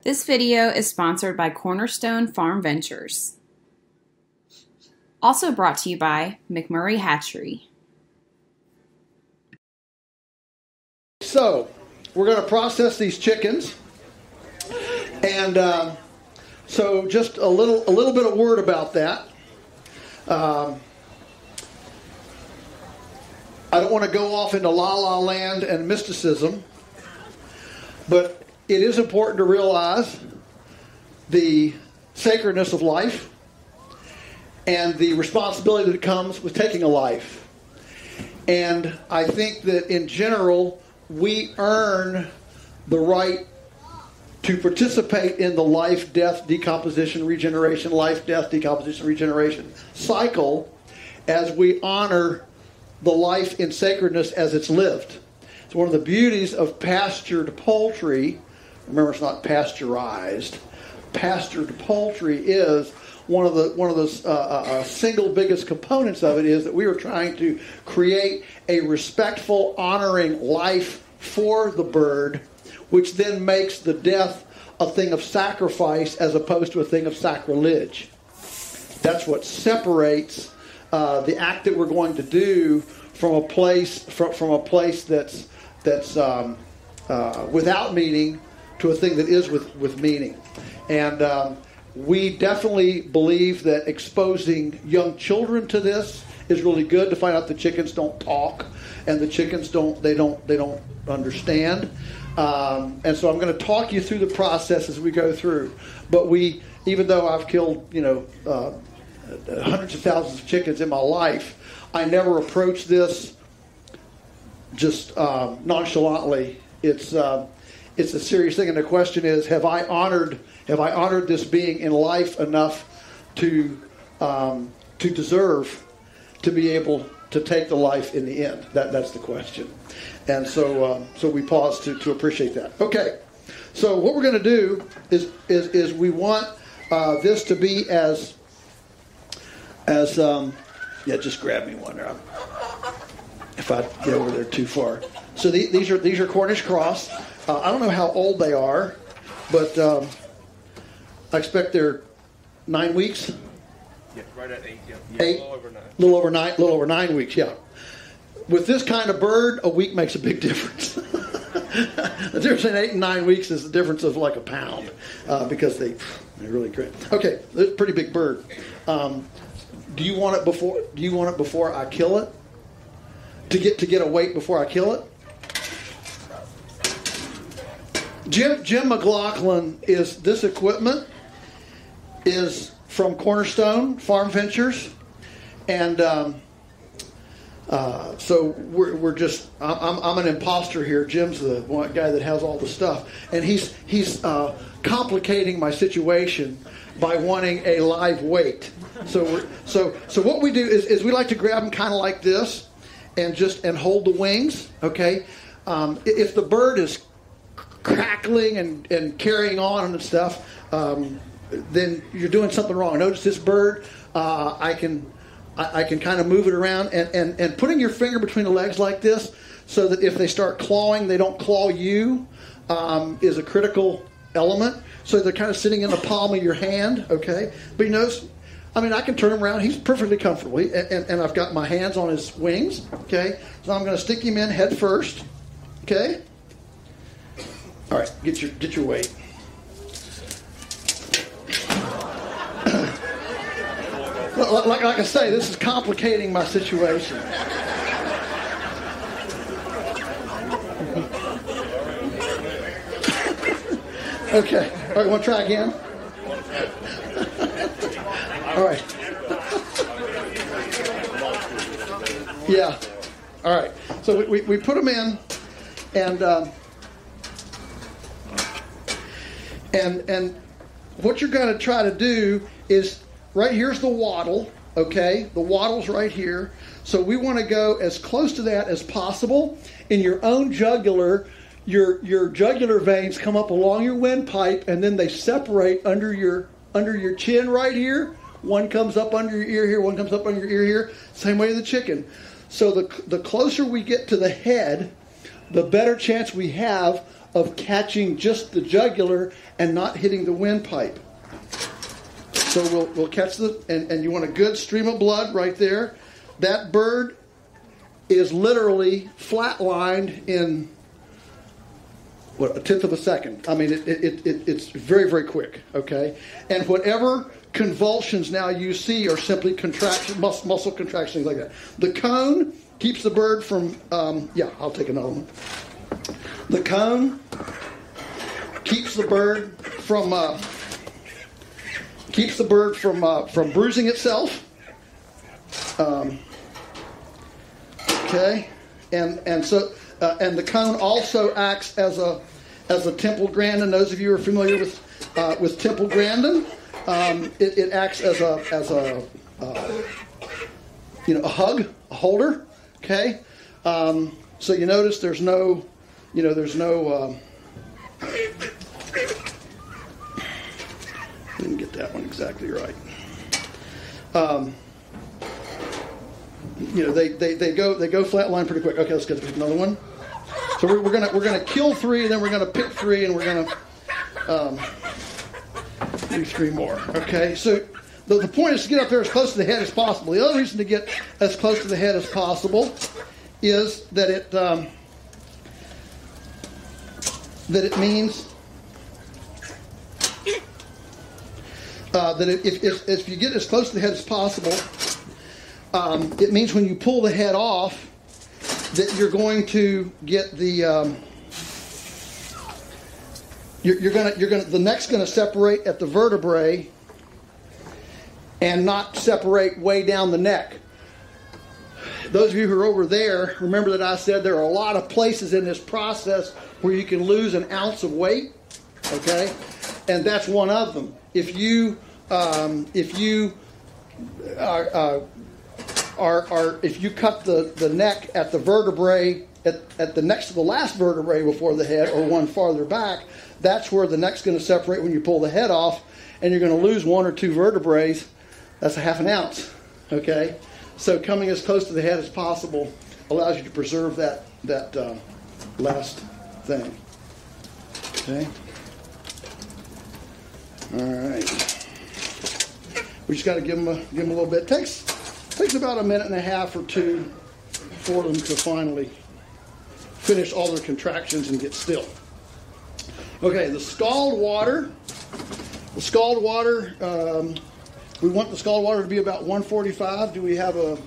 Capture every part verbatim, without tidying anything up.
This video is sponsored by Cornerstone Farm Ventures. Also brought to you by McMurray Hatchery. So, we're going to process these chickens. And uh, so just a little a little bit of word about that. Um, I don't want to go off into la la land and mysticism, but it is important to realize the sacredness of life and the responsibility that comes with taking a life. And I think that in general, we earn the right to participate in the life, death, decomposition, regeneration, life, death, decomposition, regeneration cycle as we honor the life in sacredness as it's lived. It's one of the beauties of pastured poultry. Remember, it's not pasteurized. Pastured poultry is one of the one of the uh, uh, single biggest components of it is that we are trying to create a respectful, honoring life for the bird, which then makes the death a thing of sacrifice as opposed to a thing of sacrilege. That's what separates uh, the act that we're going to do from a place from, from a place that's that's um, uh, without meaning to a thing that is with, with meaning. And um, we definitely believe that exposing young children to this is really good to find out the chickens don't talk and the chickens don't they don't they don't understand. Um, and so I'm going to talk you through the process as we go through. But we, even though I've killed, you know, uh, hundreds of thousands of chickens in my life, I never approach this just um, nonchalantly. It's uh, it's a serious thing, and the question is: Have I honored Have I honored this being in life enough to um, to deserve to be able to take the life in the end? That that's the question. And so um, so we pause to, to appreciate that. Okay, so what we're going to do is is is we want uh, this to be as as um, yeah. Just grab me one there. If I get over there too far. So the, these are these are Cornish cross. Uh, I don't know how old they are, but um, I expect they're nine weeks. Yeah, right at eight. Yeah, yeah eight, a little over nine. Little over nine. Little over nine weeks. Yeah. With this kind of bird, a week makes a big difference. The difference between eight and nine weeks is the difference of like a pound, uh, because they they're really great. Okay, this is a pretty big bird. Um, do you want it before? Do you want it before I kill it? To get to get a weight before I kill it? Jim Jim McLaughlin is this equipment is from Cornerstone Farm Ventures, and um, uh, so we're we're just I'm I'm an imposter here. Jim's the one guy that has all the stuff, and he's he's uh, complicating my situation by wanting a live weight. So we're, so so what we do is, is we like to grab them kind of like this, and just and hold the wings. Okay, um, if the bird is crackling and, and carrying on and stuff, um, then you're doing something wrong. Notice this bird, uh, I can I, I can kind of move it around, and, and, and putting your finger between the legs like this so that if they start clawing, they don't claw you, um, is a critical element. So they're kind of sitting in the palm of your hand, okay? But you notice, I mean, I can turn him around. He's perfectly comfortable, and, and, and I've got my hands on his wings, okay? So I'm going to stick him in head first, okay? All right, get your get your weight. like, like I say, this is complicating my situation. Okay, all right, want to try again? All right. Yeah. All right. So we, we, we put them in, and um, and and what you're going to try to do is right here's the wattle. Okay, the wattle's right here. So we want to go as close to that as possible. In your own jugular, your your jugular veins come up along your windpipe, and then they separate under your under your chin right here. One comes up under your ear here, one comes up under your ear here. Same way with the chicken. So the the closer we get to the head, the better chance we have of catching just the jugular and not hitting the windpipe. So we'll we'll catch the, and, and you want a good stream of blood right there. That bird is literally flatlined in, what, a tenth of a second. I mean, it, it, it it's very, very quick, okay? And whatever convulsions now you see are simply contraction, muscle, muscle contractions like that. The cone keeps the bird from, um, yeah, I'll take another one. The cone keeps the bird from, uh, keeps the bird from uh, from bruising itself. Um, okay, and and so uh, and the cone also acts as a as a temple grandin. Those of you who are familiar with uh, with temple grandin, um, it, it acts as a as a uh, you know a hug, a holder. Okay, um, so you notice there's no you know there's no. Um, Didn't get that one exactly right. Um, you know, they, they, they go they go flatline pretty quick. Okay, let's get another one. So we're, we're gonna we're gonna kill three, and then we're gonna pick three, and we're gonna um, do three more. Okay, so the, the point is to get up there as close to the head as possible. The other reason to get as close to the head as possible is that it um, that it means. Uh, that if, if, if you get as close to the head as possible, um, it means when you pull the head off that you're going to get the um, you're, you're gonna you're gonna the neck's gonna separate at the vertebrae and not separate way down the neck. Those of you who are over there, remember that I said there are a lot of places in this process where you can lose an ounce of weight. Okay, and that's one of them. If you um, if you are, uh, are are if you cut the, the neck at the vertebrae at, at the next to the last vertebrae before the head, or one farther back, that's where the neck's going to separate when you pull the head off, and you're going to lose one or two vertebrae. That's a half an ounce. Okay, so coming as close to the head as possible allows you to preserve that that uh, last thing. Okay. All right. We just got to give them a give them a little bit. It takes takes about a minute and a half or two for them to finally finish all their contractions and get still. Okay, the scald water. The scald water. Um, we want the scald water to be about one forty-five. Do we have a,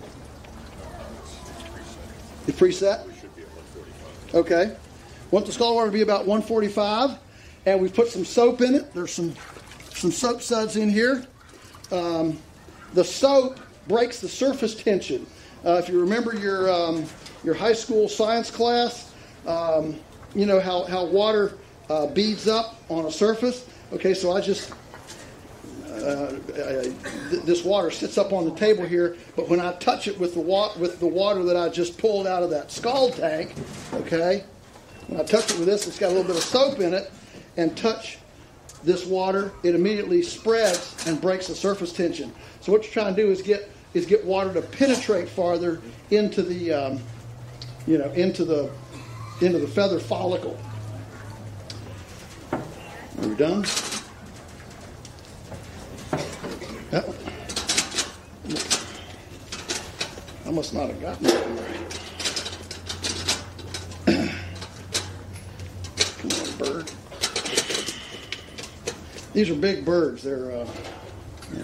a preset? Okay. Want the scald water to be about one forty-five, and we put some soap in it. There's some. Some soap suds in here. Um, the soap breaks the surface tension. Uh, if you remember your um, your high school science class, um, you know how, how water uh, beads up on a surface. Okay, so I just, uh, I, th- this water sits up on the table here, but when I touch it with the, wa- with the water that I just pulled out of that scald tank, okay, when I touch it with this, it's got a little bit of soap in it, and touch this water, it immediately spreads and breaks the surface tension. So what you're trying to do is get is get water to penetrate farther into the um, you know into the into the feather follicle. Are we done? That one. I must not have gotten that one right. Come on, bird. These are big birds. They're, uh, yeah.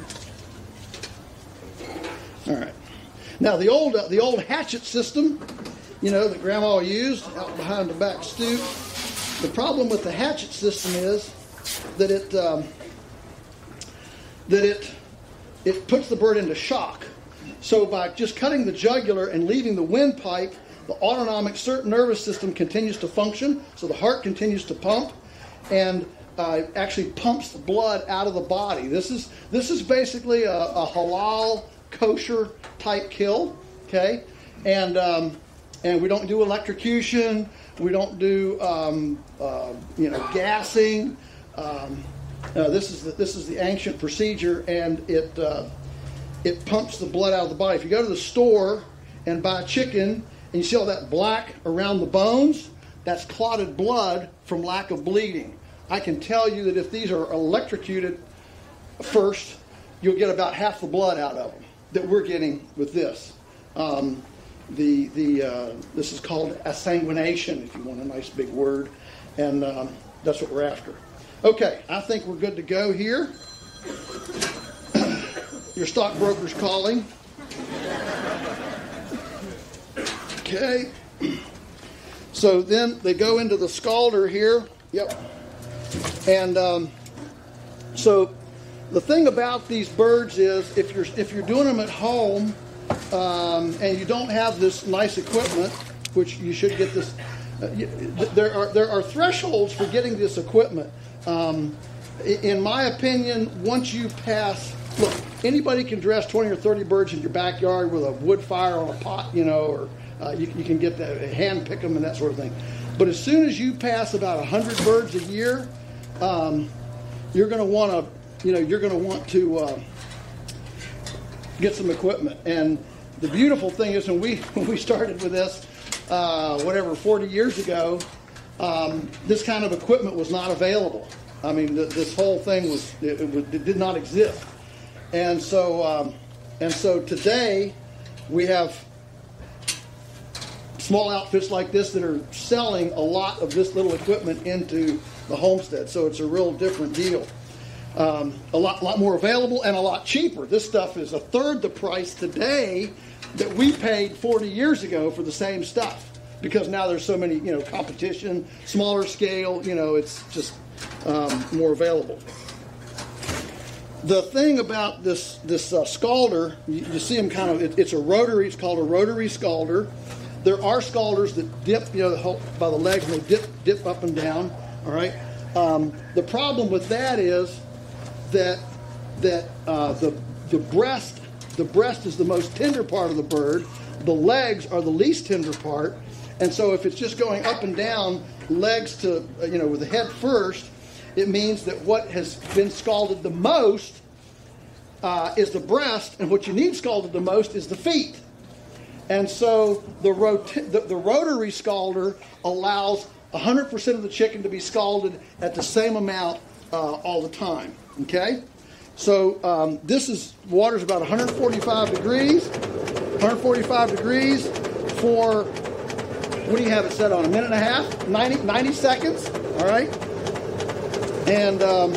All right. Now the old uh, the old hatchet system, you know, that Grandma used out behind the back stoop. The problem with the hatchet system is that it um, that it it puts the bird into shock. So by just cutting the jugular and leaving the windpipe, the autonomic nervous system continues to function. So the heart continues to pump, and Uh, actually pumps the blood out of the body. This is this is basically a, a halal, kosher type kill, okay? And um, and we don't do electrocution. We don't do um, uh, you know gassing. Um, uh, this is the, this is the ancient procedure, and it uh, it pumps the blood out of the body. If you go to the store and buy chicken, and you see all that black around the bones, that's clotted blood from lack of bleeding. I can tell you that if these are electrocuted first, you'll get about half the blood out of them that we're getting with this. Um, the the uh, this is called assanguination, if you want a nice big word, and um, that's what we're after. Okay, I think we're good to go here. Your stockbroker's calling. Okay. So then they go into the scalder here. Yep. And um, so the thing about these birds is, if you're if you're doing them at home um, and you don't have this nice equipment, which you should get this, uh, you, there are there are thresholds for getting this equipment. Um, in my opinion, once you pass, look, anybody can dress twenty or thirty birds in your backyard with a wood fire on a pot, you know, or uh, you, you can get the hand pick them and that sort of thing. But as soon as you pass about one hundred birds a year, um, you're going to want to, you know, you're going to want to uh, get some equipment. And the beautiful thing is, when we when we started with this, uh, whatever, forty years ago, um, this kind of equipment was not available. I mean, th- this whole thing was it, it, was, it did not exist. And so, um, and so today, we have small outfits like this that are selling a lot of this little equipment into the homestead. So it's a real different deal. Um, a lot, lot more available and a lot cheaper. This stuff is a third the price today that we paid forty years ago for the same stuff, because now there's so many, you know, competition, smaller scale. You know, it's just um, more available. The thing about this this uh, scalder, you, you see them kind of, it, it's a rotary, it's called a rotary scalder. There are scalders that dip, you know, the whole, by the legs, and they dip dip up and down, all right? Um, the problem with that is that that uh, the the breast, the breast is the most tender part of the bird. The legs are the least tender part. And so if it's just going up and down, legs to, you know, with the head first, it means that what has been scalded the most uh, is the breast, and what you need scalded the most is the feet. And so the, rot- the, the rotary scalder allows one hundred percent of the chicken to be scalded at the same amount uh, all the time. Okay? So um, this is, water's about one hundred forty-five degrees. one hundred forty-five degrees for, what do you have it set on? A minute and a half? ninety, ninety seconds? All right? And, um,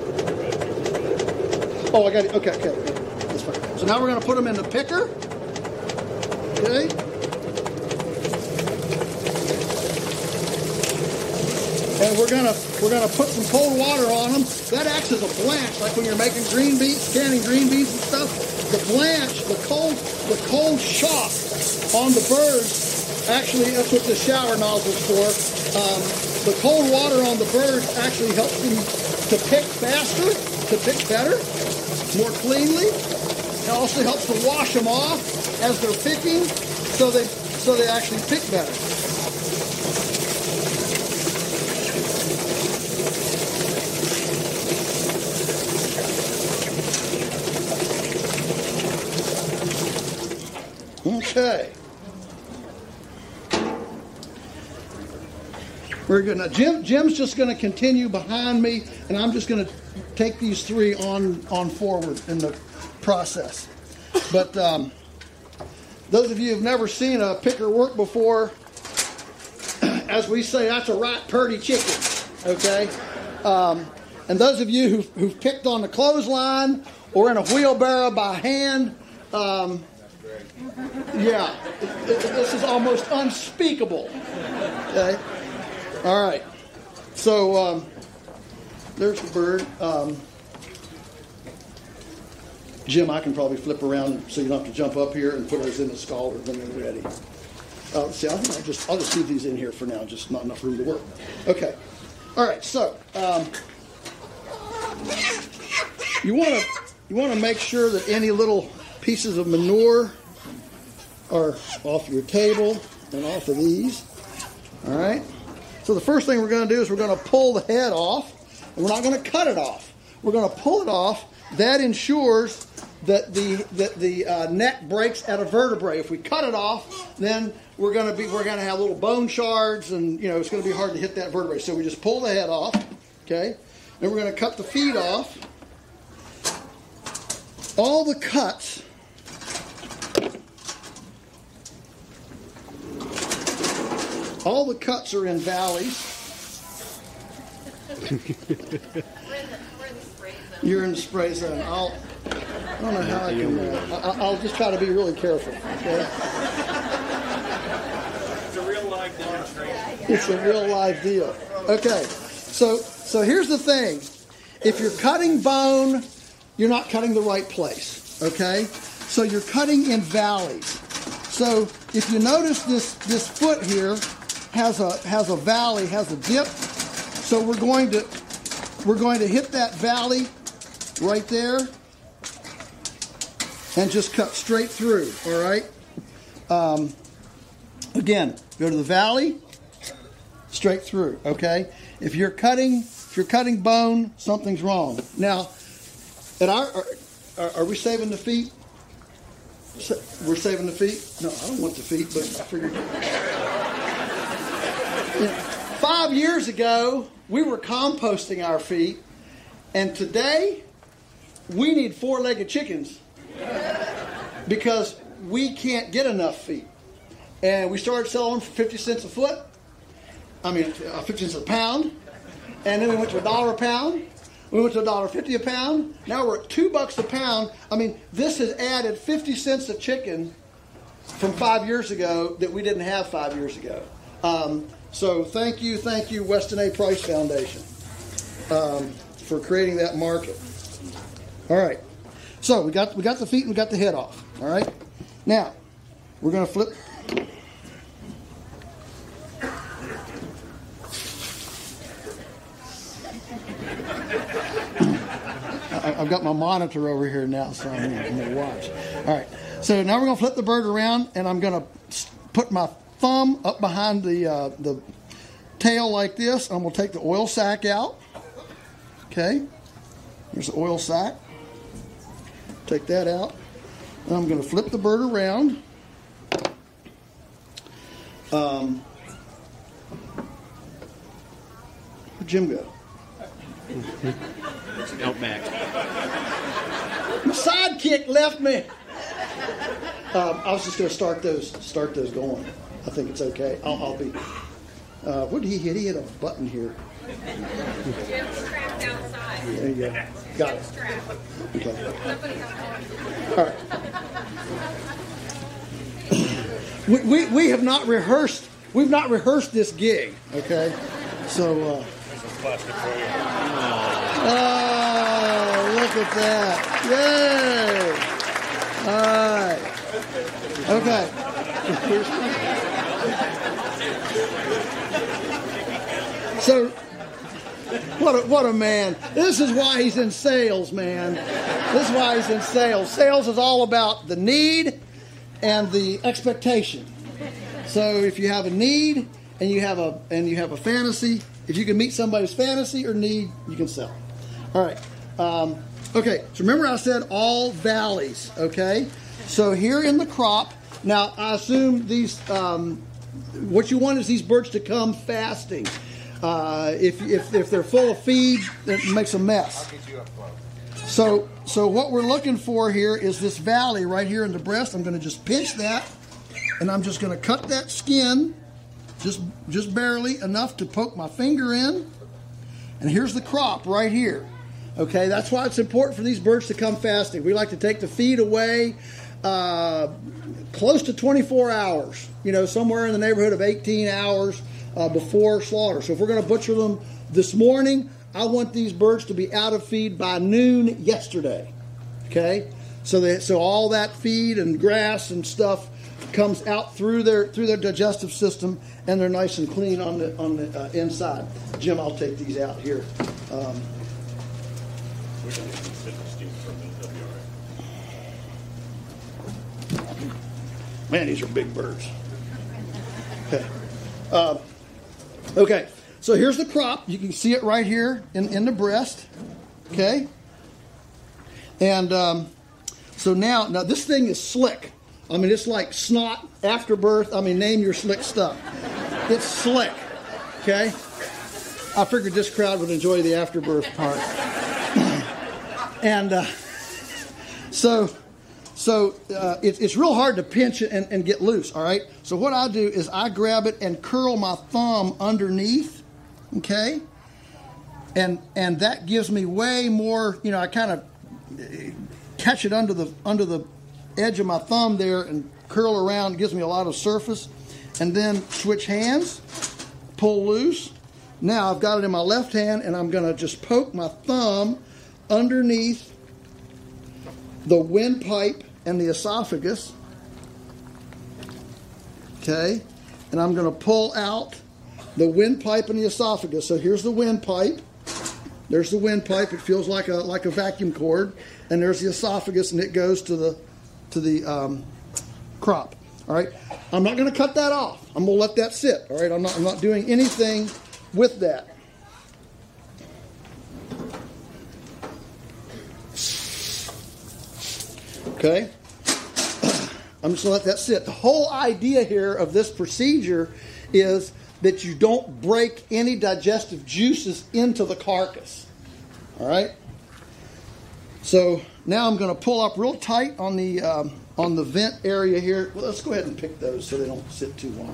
oh, I got it. Okay, okay. That's fine. So now we're going to put them in the picker. Okay. And we're gonna we're gonna put some cold water on them. That acts as a blanch, like when you're making green beans, canning green beans and stuff. The blanch, the cold, the cold shock on the birds. Actually, that's what the shower nozzle's for. Um, the cold water on the birds actually helps them to pick faster, to pick better, more cleanly. It also helps to wash them off as they're picking, so they so they actually pick better. Okay. Very good. Now, Jim, Jim's just going to continue behind me, and I'm just going to take these three on, on forward in the process. But um, those of you who've never seen a picker work before, as we say, that's a right purty chicken, okay? Um, and those of you who've, who've picked on the clothesline or in a wheelbarrow by hand, um, yeah, it, it, this is almost unspeakable, okay? All right, so um, there's the bird. Um, Jim, I can probably flip around so you don't have to jump up here and put those in the scalder when they're ready. Uh, see, I think I'll just I'll just leave these in here for now. Just not enough room to work. Okay. All right. So um, you want to you want to make sure that any little pieces of manure are off your table and off of these. All right. So the first thing we're going to do is we're going to pull the head off, and we're not going to cut it off. We're going to pull it off. That ensures that the that the uh, neck breaks at a vertebrae. If we cut it off, then we're going to be we're going to have little bone shards, and you know it's going to be hard to hit that vertebrae. So we just pull the head off, okay? Then we're going to cut the feet off. All the cuts all the cuts are in valleys. You're in the spray zone. I'll, I don't know how I can. Uh, I'll just try to be really careful. Okay? It's a real live demonstration. It's a real live deal. Okay, so so here's the thing: if you're cutting bone, you're not cutting the right place. Okay, so you're cutting in valleys. So if you notice this this foot here has a has a valley, has a dip. So we're going to we're going to hit that valley right there and just cut straight through. All right. Um, again, go to the valley, straight through. Okay. If you're cutting if you're cutting bone, something's wrong. Now, at our are, are we saving the feet? We're saving the feet. No, I don't want the feet, but I figured. Yeah. Five years ago, we were composting our feet, and today we need four-legged chickens because we can't get enough feet. And we started selling them for fifty cents a foot. I mean, uh, fifty cents a pound. And then we went to a dollar a pound. We went to a dollar fifty a pound. Now we're at two bucks a pound. I mean, this has added fifty cents a chicken from five years ago that we didn't have five years ago. Um, so thank you, thank you, Weston A. Price Foundation, um, for creating that market. All right. So we got we got the feet and we got the head off. All right. Now we're going to flip. I've got my monitor over here now, so I'm going to watch. All right. So now we're going to flip the bird around, and I'm going to put my thumb up behind the uh, the tail like this. And we'll take the oil sac out. Okay. Here's the oil sac. Take that out. And I'm going to flip the bird around. Um, where'd Jim go? Out back. My sidekick left me. Um, I was just going to start those start those going. I think it's okay. I'll, I'll be. Uh, what did he hit? He hit a button here. Jim's trapped outside. There you go. Got it. Okay. All right. We, we we have not rehearsed. We've not rehearsed this gig. Okay. So. Uh, Oh, look at that. Yay. All right. Okay. So, what a, what a man. This is why he's in sales, man. This is why he's in sales. Sales is all about the need and the expectation. So if you have a need and you have a and you have a fantasy, if you can meet somebody's fantasy or need, you can sell. All right. Um, okay. So remember I said all valleys. Okay. So here in the crop, now I assume these, um, what you want is these birds to come fasting. Uh, if, if, if they're full of feed, it makes a mess. I'll get you up close. So, so what we're looking for here is this valley right here in the breast. I'm going to just pinch that, and I'm just going to cut that skin just, just barely enough to poke my finger in. And here's the crop right here. Okay, that's why it's important for these birds to come fasting. We like to take the feed away uh, close to twenty-four hours, you know, somewhere in the neighborhood of eighteen hours uh, before slaughter. So if we're going to butcher them this morning, I want these birds to be out of feed by noon yesterday. Okay, so they, so all that feed and grass and stuff comes out through their through their digestive system, and they're nice and clean on the on the uh, inside. Jim, I'll take these out here. Um, Man, these are big birds. Okay. Uh, okay. So here's the crop. You can see it right here in, in the breast. Okay. And um, So now, now this thing is slick. I mean, it's like snot, afterbirth. I mean, name your slick stuff. It's slick, okay? I figured this crowd would enjoy the afterbirth part. and uh, so so uh, it, it's real hard to pinch it and, and get loose, all right? So what I do is I grab it and curl my thumb underneath, okay? And and that gives me way more, you know, I kind of catch it under the under the edge of my thumb there and curl around, gives me a lot of surface. And then switch hands, pull loose. Now I've got it in my left hand, and I'm going to just poke my thumb underneath the windpipe and the esophagus. Okay? And I'm going to pull out the windpipe and the esophagus. So here's the windpipe. There's the windpipe. It feels like a like a vacuum cord. And there's the esophagus, and it goes to the to the um, crop. All right. I'm not going to cut that off. I'm going to let that sit. All right. I'm not. I'm not doing anything with that. Okay. I'm just going to let that sit. The whole idea here of this procedure is that you don't break any digestive juices into the carcass. All right. So now I'm going to pull up real tight on the um, on the vent area here. Well, let's go ahead and pick those so they don't sit too long.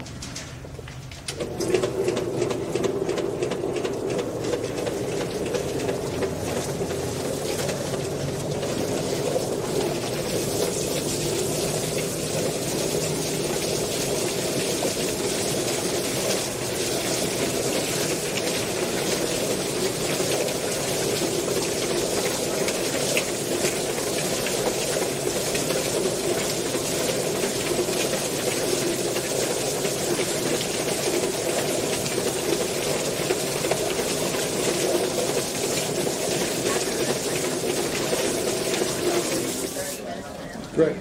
Great.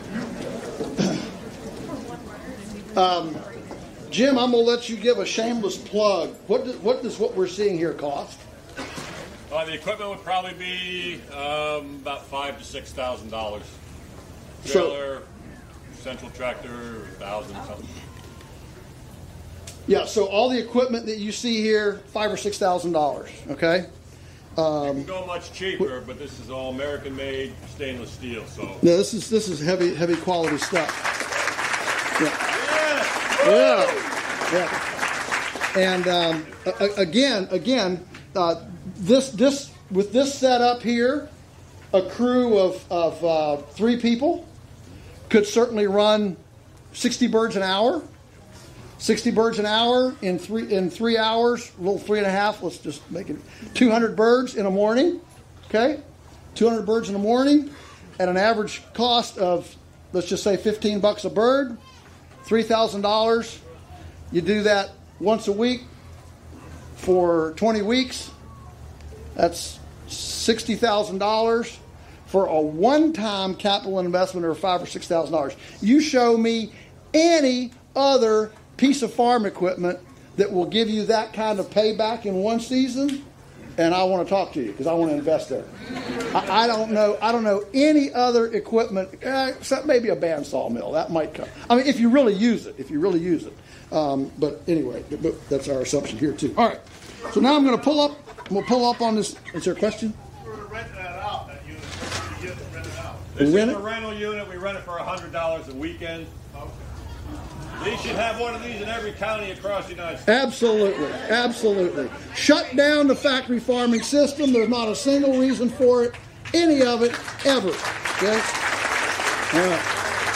Um, Jim, I'm going to let you give a shameless plug. What does, what does what we're seeing here cost? Uh, the equipment would probably be um, about five to six thousand dollars. Trailer, so, central tractor, thousand something. Yeah. So all the equipment that you see here, five or six thousand dollars. Okay. Um, you can go much cheaper, but this is all American-made stainless steel. So no, this is this is heavy heavy quality stuff. Yeah. Yeah. Yeah. And um, a- again, again, uh, this this with this setup here, a crew of of uh, three people could certainly run sixty birds an hour. sixty birds an hour in three in three hours, a little three and a half. Let's just make it two hundred birds in a morning. Okay, two hundred birds in the morning at an average cost of, let's just say, fifteen bucks a bird, three thousand dollars. You do that once a week for twenty weeks. That's sixty thousand dollars for a one-time capital investment of five or six thousand dollars. You show me any other piece of farm equipment that will give you that kind of payback in one season, and I want to talk to you because I want to invest there. I, I don't know. I don't know any other equipment eh, except maybe a bandsaw mill. That might come. I mean, if you really use it. If you really use it. Um, but anyway, but that's our assumption here too. All right. So now I'm going to pull up. We'll pull up on this. Is there a question? We're renting that out. That unit. You get to rent it out. This rent is it? a rental unit. We rent it for one hundred dollars a weekend. They should have one of these in every county across the United States. Absolutely, absolutely. Shut down the factory farming system. There's not a single reason for it, any of it, ever. Okay? All right.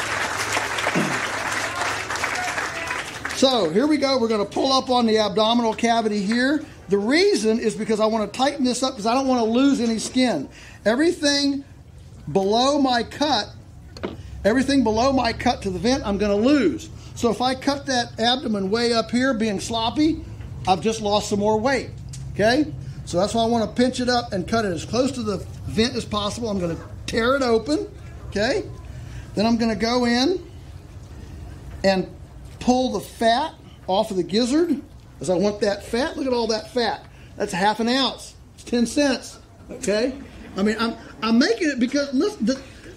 So here we go. We're going to pull up on the abdominal cavity here. The reason is because I want to tighten this up because I don't want to lose any skin. Everything below my cut, everything below my cut to the vent, I'm going to lose. So if I cut that abdomen way up here being sloppy, I've just lost some more weight, okay? So that's why I want to pinch it up and cut it as close to the vent as possible. I'm going to tear it open, okay? Then I'm going to go in and pull the fat off of the gizzard because I want that fat. Look at all that fat. That's half an ounce. It's ten cents, okay? I mean, I'm I'm making it because, listen, the,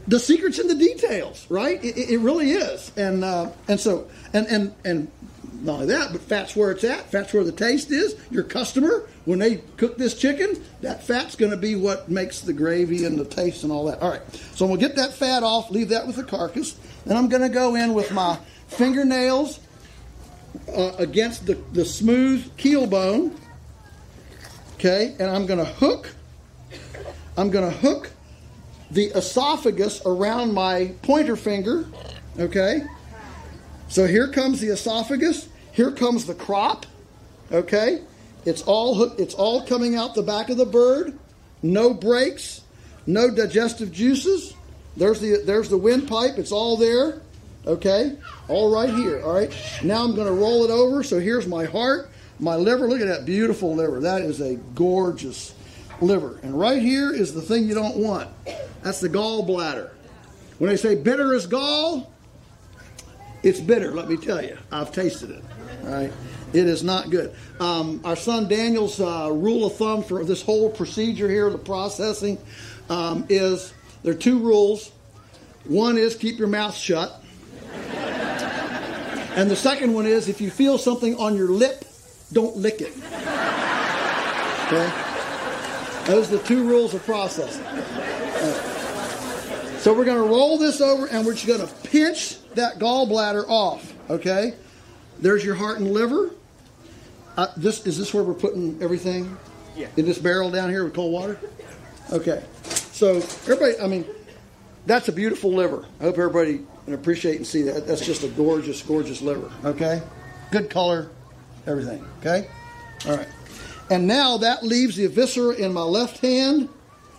the secret's in the details, right? It, it really is. And uh, and so, and, and, and not only that, but fat's where it's at. Fat's where the taste is. Your customer, when they cook this chicken, that fat's going to be what makes the gravy and the taste and all that. All right, so we'll get that fat off, leave that with the carcass. Then I'm going to go in with my fingernails uh, against the, the smooth keel bone. Okay, and I'm going to hook, I'm going to hook the esophagus around my pointer finger. Okay, so here comes the esophagus, here comes the crop. Okay, it's all hook, it's all coming out the back of the bird. No breaks, no digestive juices. There's the there's the windpipe. It's all there. Okay, all right here. All right, now I'm going to roll it over. So here's my heart. My liver, look at that beautiful liver. That is a gorgeous liver. And right here is the thing you don't want. That's the gallbladder. When they say bitter as gall, it's bitter, let me tell you. I've tasted it. All right? It is not good. Um, our son Daniel's uh, rule of thumb for this whole procedure here, the processing, um, is there are two rules. One is keep your mouth shut. And the second one is if you feel something on your lip, don't lick it. Okay? Those are the two rules of processing. Right. So we're going to roll this over and we're just going to pinch that gallbladder off. Okay? There's your heart and liver. Uh, this is this where we're putting everything? Yeah. In this barrel down here with cold water? Okay. So everybody, I mean, that's a beautiful liver. I hope everybody can appreciate and see that. That's just a gorgeous, gorgeous liver. Okay? Good color. Everything, okay? All right. And now that leaves the viscera in my left hand.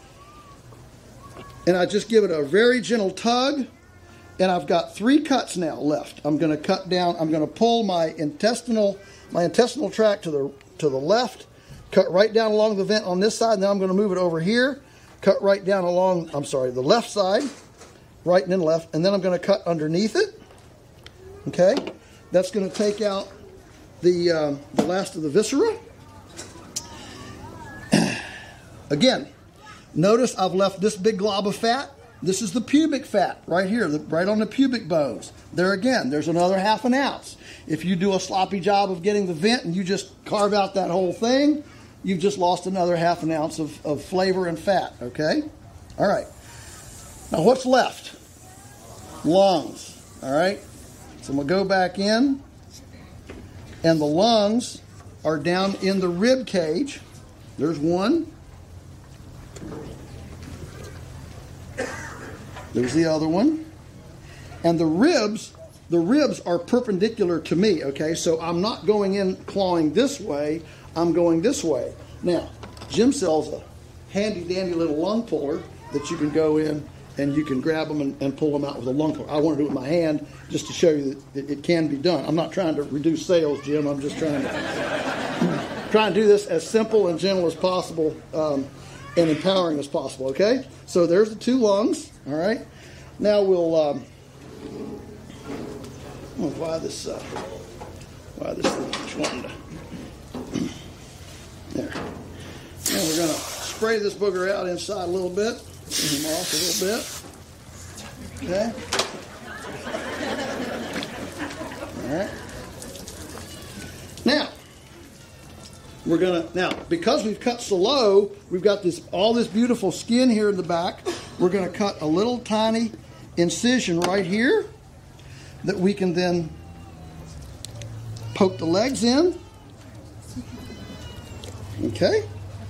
And I just give it a very gentle tug. And I've got three cuts now left. I'm going to cut down, I'm going to pull my intestinal my intestinal tract to the to the left, cut right down along the vent on this side, and then I'm going to move it over here, cut right down along, I'm sorry, the left side, right and then left, and then I'm going to cut underneath it. Okay? That's going to take out the um, the last of the viscera. Again, notice I've left this big glob of fat. This is the pubic fat right here, the, right on the pubic bones. There again, there's another half an ounce. If you do a sloppy job of getting the vent and you just carve out that whole thing, you've just lost another half an ounce of, of flavor and fat, okay? All right. Now what's left? Lungs, all right? So I'm going to go back in. And the lungs are down in the rib cage. There's one. There's the other one. And the ribs, the ribs are perpendicular to me, okay? So I'm not going in clawing this way. I'm going this way. Now, Jim sells a handy-dandy little lung puller that you can go in and you can grab them and, and pull them out with a lung puller. I want to do it with my hand just to show you that it, it can be done. I'm not trying to reduce sales, Jim. I'm just trying to trying to do this as simple and gentle as possible um, and empowering as possible, okay? So there's the two lungs, all right? Now we'll, um, oh, why this, uh, why this thing is wanting to, there. Now we're going to spray this booger out inside a little bit. Turn him off a little bit. Okay. All right. Now, we're gonna now because we've cut so low, we've got this all this beautiful skin here in the back. We're gonna cut a little tiny incision right here that we can then poke the legs in. Okay.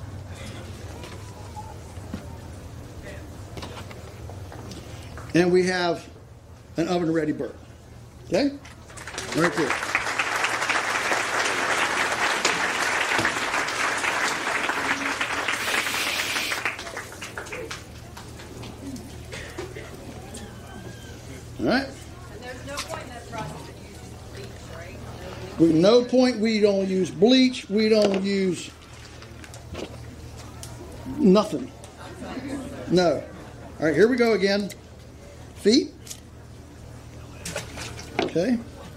And we have an oven-ready bird. Okay? Right there. All right? And there's no point in that process of using bleach, right? With no point, we don't use bleach. We don't use nothing. No. All right, here we go again. Feet. Okay.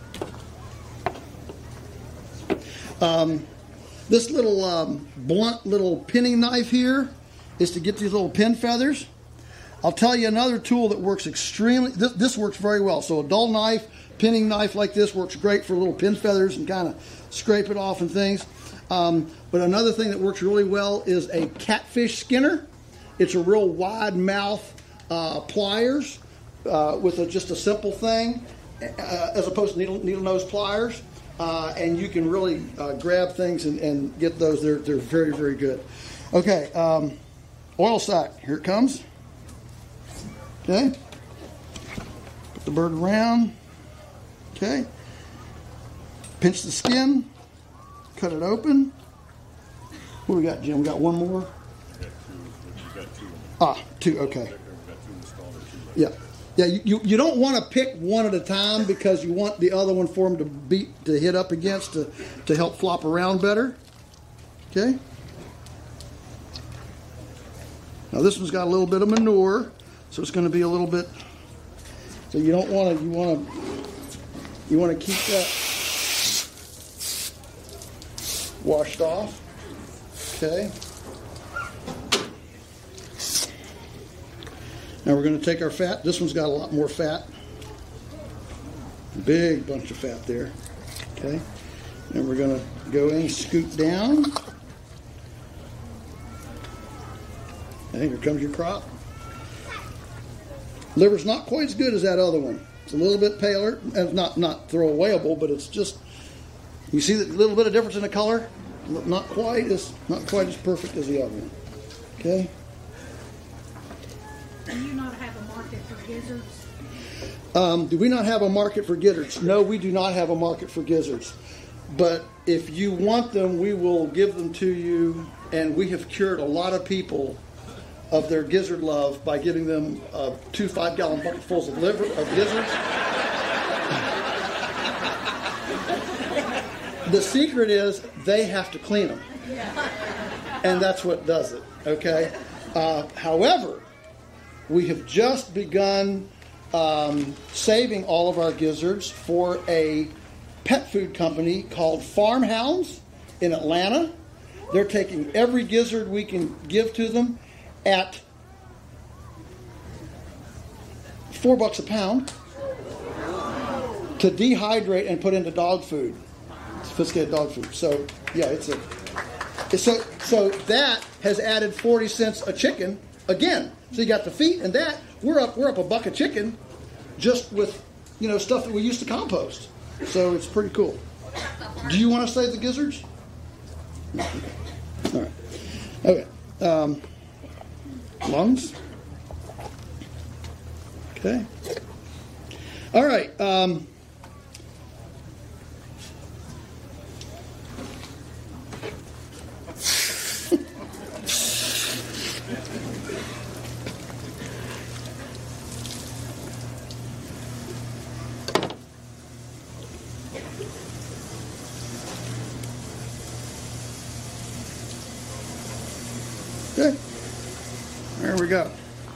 Um, this little um, blunt little pinning knife here is to get these little pin feathers. I'll tell you another tool that works extremely, this, this works very well. So a dull knife, pinning knife like this works great for little pin feathers and kind of scrape it off and things. Um, but another thing that works really well is a catfish skinner. It's a real wide mouth uh, pliers uh, with a, just a simple thing uh, as opposed to needle, needle nose pliers. Uh, and you can really uh, grab things and, and get those. They're, they're very, very good. Okay, um, oil sac. Here it comes. Okay. Put the bird around. Okay. Pinch the skin. Cut it open. What do we got, Jim? We got one more? Ah, two. Okay. Yeah. Yeah, you, you, you don't want to pick one at a time because you want the other one for them to beat to hit up against to, to help flop around better. Okay. Now this one's got a little bit of manure, so it's going to be a little bit. So you don't want to. You want to. You want to keep that washed off. Okay. Now we're going to take our fat. This one's got a lot more fat. Big bunch of fat there. Okay. And we're going to go in, scoot down. And here comes your crop. Liver's not quite as good as that other one. It's a little bit paler. And not not throwawayable, but it's just, you see the little bit of difference in the color? Not quite as not quite as perfect as the other one. Okay. Do you not have a market for gizzards? Um, do we not have a market for gizzards? No, we do not have a market for gizzards. But if you want them, we will give them to you. And we have cured a lot of people of their gizzard love by giving them uh, two five-gallon bucketfuls of liver of gizzards. The secret is they have to clean them, and that's what does it. Okay. Uh, however, we have just begun um, saving all of our gizzards for a pet food company called Farmhounds in Atlanta. They're taking every gizzard we can give to them at four bucks a pound to dehydrate and put into dog food, sophisticated dog food. So yeah, it's a it's so so that has added forty cents a chicken again. So you got the feet and that we're up we're up a buck of chicken just with you know stuff that we used to compost. So it's pretty cool. Do you want to save the gizzards? No. All right. Okay. Um, lungs. Okay. All right. Um, okay. There we go.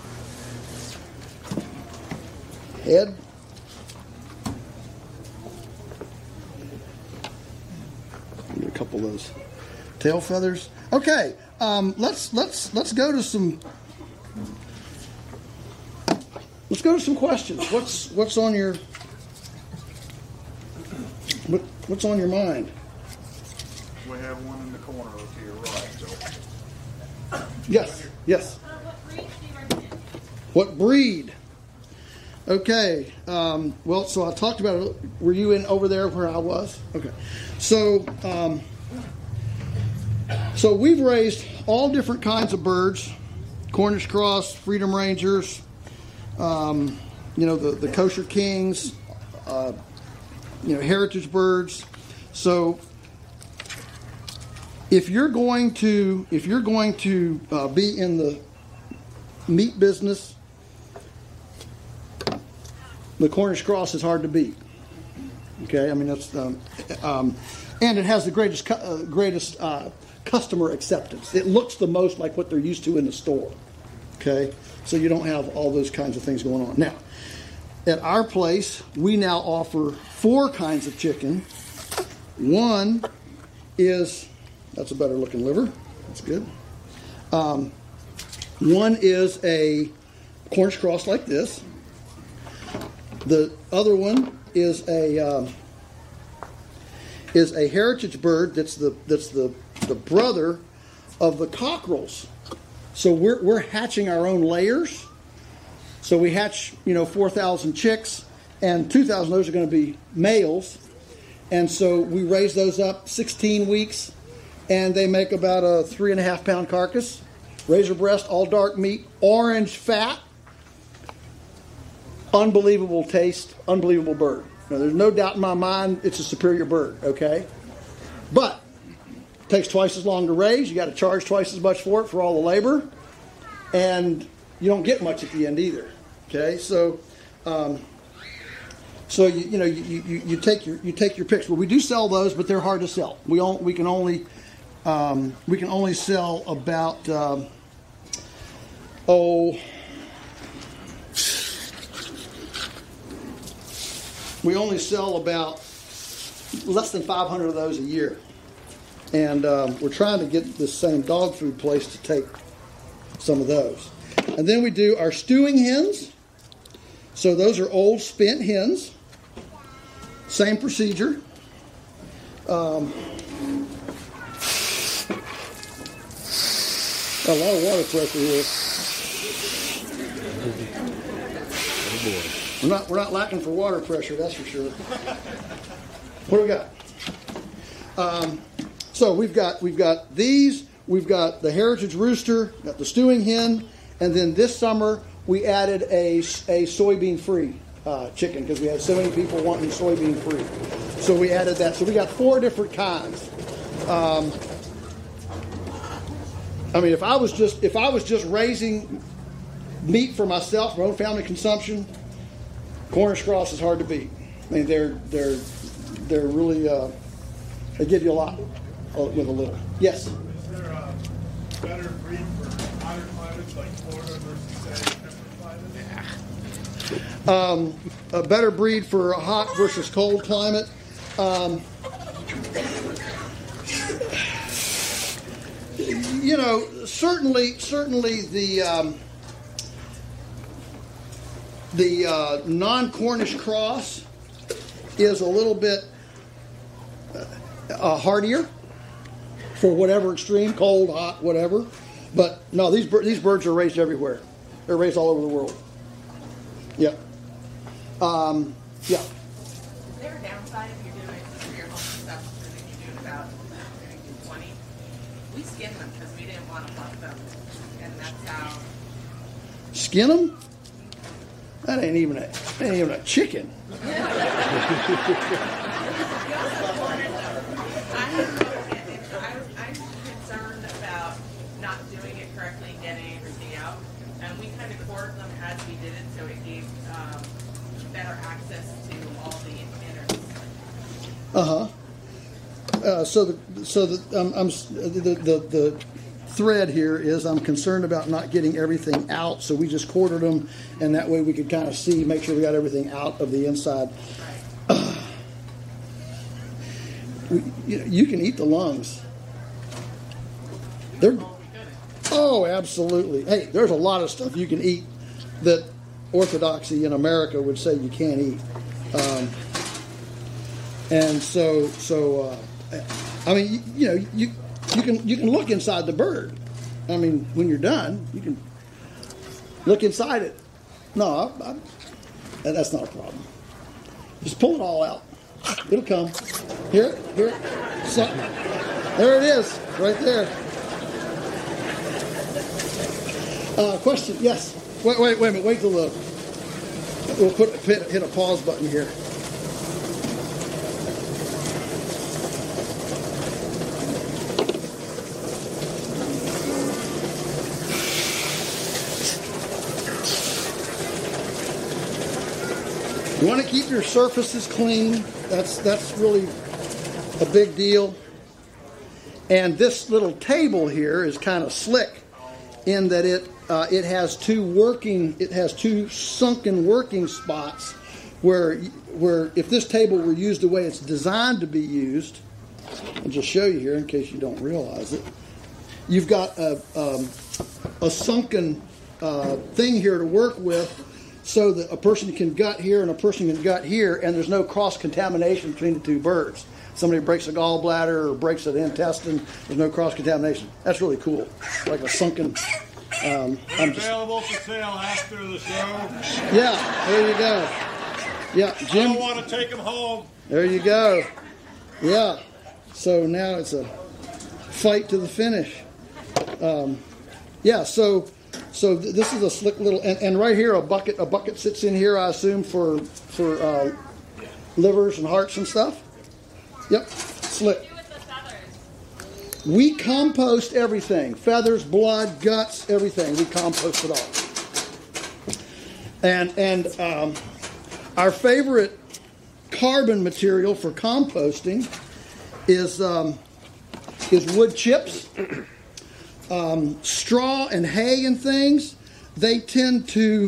Head. Get a couple of those tail feathers. Okay, um, let's let's let's go to some let's go to some questions. What's what's on your what, what's on your mind? We have one in the corner over to your right, so. Yes, yes. Uh, what breed do you recommend? What breed? Okay. Um, well, so I talked about it. Were you in over there where I was? Okay. So, um, so we've raised all different kinds of birds: Cornish cross, Freedom Rangers, um, you know, the the kosher kings, uh, you know, heritage birds. So, if you're going to if you're going to uh, be in the meat business, the Cornish cross is hard to beat. Okay, I mean that's um, um, and it has the greatest cu- uh, greatest uh, customer acceptance. It looks the most like what they're used to in the store. Okay, so you don't have all those kinds of things going on. Now, at our place, we now offer four kinds of chicken. One is that's a better looking liver. That's good. Um, one is a Cornish cross like this. The other one is a um, is a heritage bird that's the that's the, the brother of the cockerels. So we're we're hatching our own layers. So we hatch, you know, four thousand chicks, and two thousand of those are going to be males. And so we raise those up sixteen weeks, and they make about a three and a half pound carcass. Razor breast, all dark meat, orange fat. Unbelievable taste, unbelievable bird. Now, there's no doubt in my mind it's a superior bird, okay? But it takes twice as long to raise. You got to charge twice as much for it for all the labor. And you don't get much at the end either, okay? So, um, so you, you know, you, you, you take your you take your picks. But we do sell those, but they're hard to sell. We all, we can only um, we can only sell about um, oh. We only sell about less than five hundred of those a year. And um, we're trying to get this same dog food place to take some of those. And then we do our stewing hens. So those are old spent hens. Same procedure. Um, a lot of water pressure here. Oh boy. We're not, we're not lacking for water pressure, that's for sure. What do we got? Um, so we've got we've got these. We've got the heritage rooster, got the stewing hen, and then this summer we added a, a soybean-free uh, chicken because we had so many people wanting soybean-free. So we added that. So we got four different kinds. Um, I mean, if I was just if I was just raising meat for myself, my own family consumption, Cornish cross is hard to beat. I mean, they're they're they're really uh, they give you a lot with a little. Yes. Is there a better breed for hotter climates like Florida versus say temperate climates? Um, a better breed for a hot versus cold climate. Um, you know, certainly certainly the. Um, The uh, non-Cornish cross is a little bit uh, uh, hardier for whatever extreme, cold, hot, whatever. But no, these bir- these birds are raised everywhere. They're raised all over the world. Yeah. Um, yeah. Is there a downside if you're doing for your home stuff and then you're doing about twenty? We skinned them because we didn't want to pluck them, and that's how. Skin them? That ain't even a that ain't even a chicken. I don't know. I was, I'm concerned about not doing it correctly and getting everything out. And we kind of quartered them as we did it, so it gave um, better access to all the innards. Uh-huh. Uh So the so the um, I'm the, the the thread here is I'm concerned about not getting everything out, so we just quartered them, and that way we could kind of see, make sure we got everything out of the inside. Uh, we, you know, you can eat the lungs. They're, oh, absolutely. Hey, there's a lot of stuff you can eat that orthodoxy in America would say you can't eat. Um, and so, so uh, I mean, you, you know, you. You can you can look inside the bird. I mean, when you're done, you can look inside it. No, I, I, that's not a problem. Just pull it all out. It'll come. Here, here. So, there it is, right there. Uh, question? Yes. Wait, wait, wait a minute. Wait till the. We'll put hit, hit a pause button here. You want to keep your surfaces clean. That's that's really a big deal. And this little table here is kind of slick in that it uh, it has two working it has two sunken working spots where where if this table were used the way it's designed to be used, I'll just show you here in case you don't realize it. You've got a um, a sunken uh, thing here to work with, so that a person can gut here and a person can gut here, and there's no cross-contamination between the two birds. Somebody breaks a gallbladder or breaks an intestine, there's no cross-contamination. That's really cool. Like a sunken... Um, I'm just, available for sale after the show. Yeah, there you go. Yeah, Jim. I don't want to take them home. There you go. Yeah. So now it's a fight to the finish. Um, yeah. So, so th- this is a slick little, and, and right here a bucket. A bucket sits in here, I assume, for for uh, livers and hearts and stuff. Yep. Slick. We compost everything. Feathers, blood, guts, everything. We compost it all. And and um, our favorite carbon material for composting is um, is wood chips, um, straw and hay and things. They tend to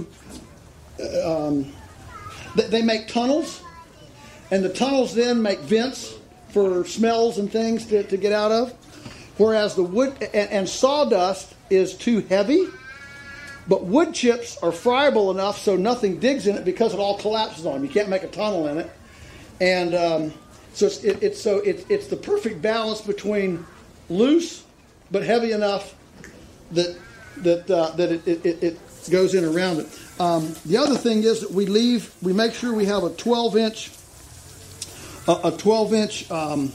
um, they make tunnels, and the tunnels then make vents for smells and things to, to get out of. Whereas the wood and, and sawdust is too heavy, but wood chips are friable enough so nothing digs in it because it all collapses on them. You can't make a tunnel in it, and um, so it's, it, it's so it, it's the perfect balance between loose but heavy enough that that uh, that it, it, it goes in around it. Um, the other thing is that we leave we make sure we have a twelve inch a, a twelve inch. Um,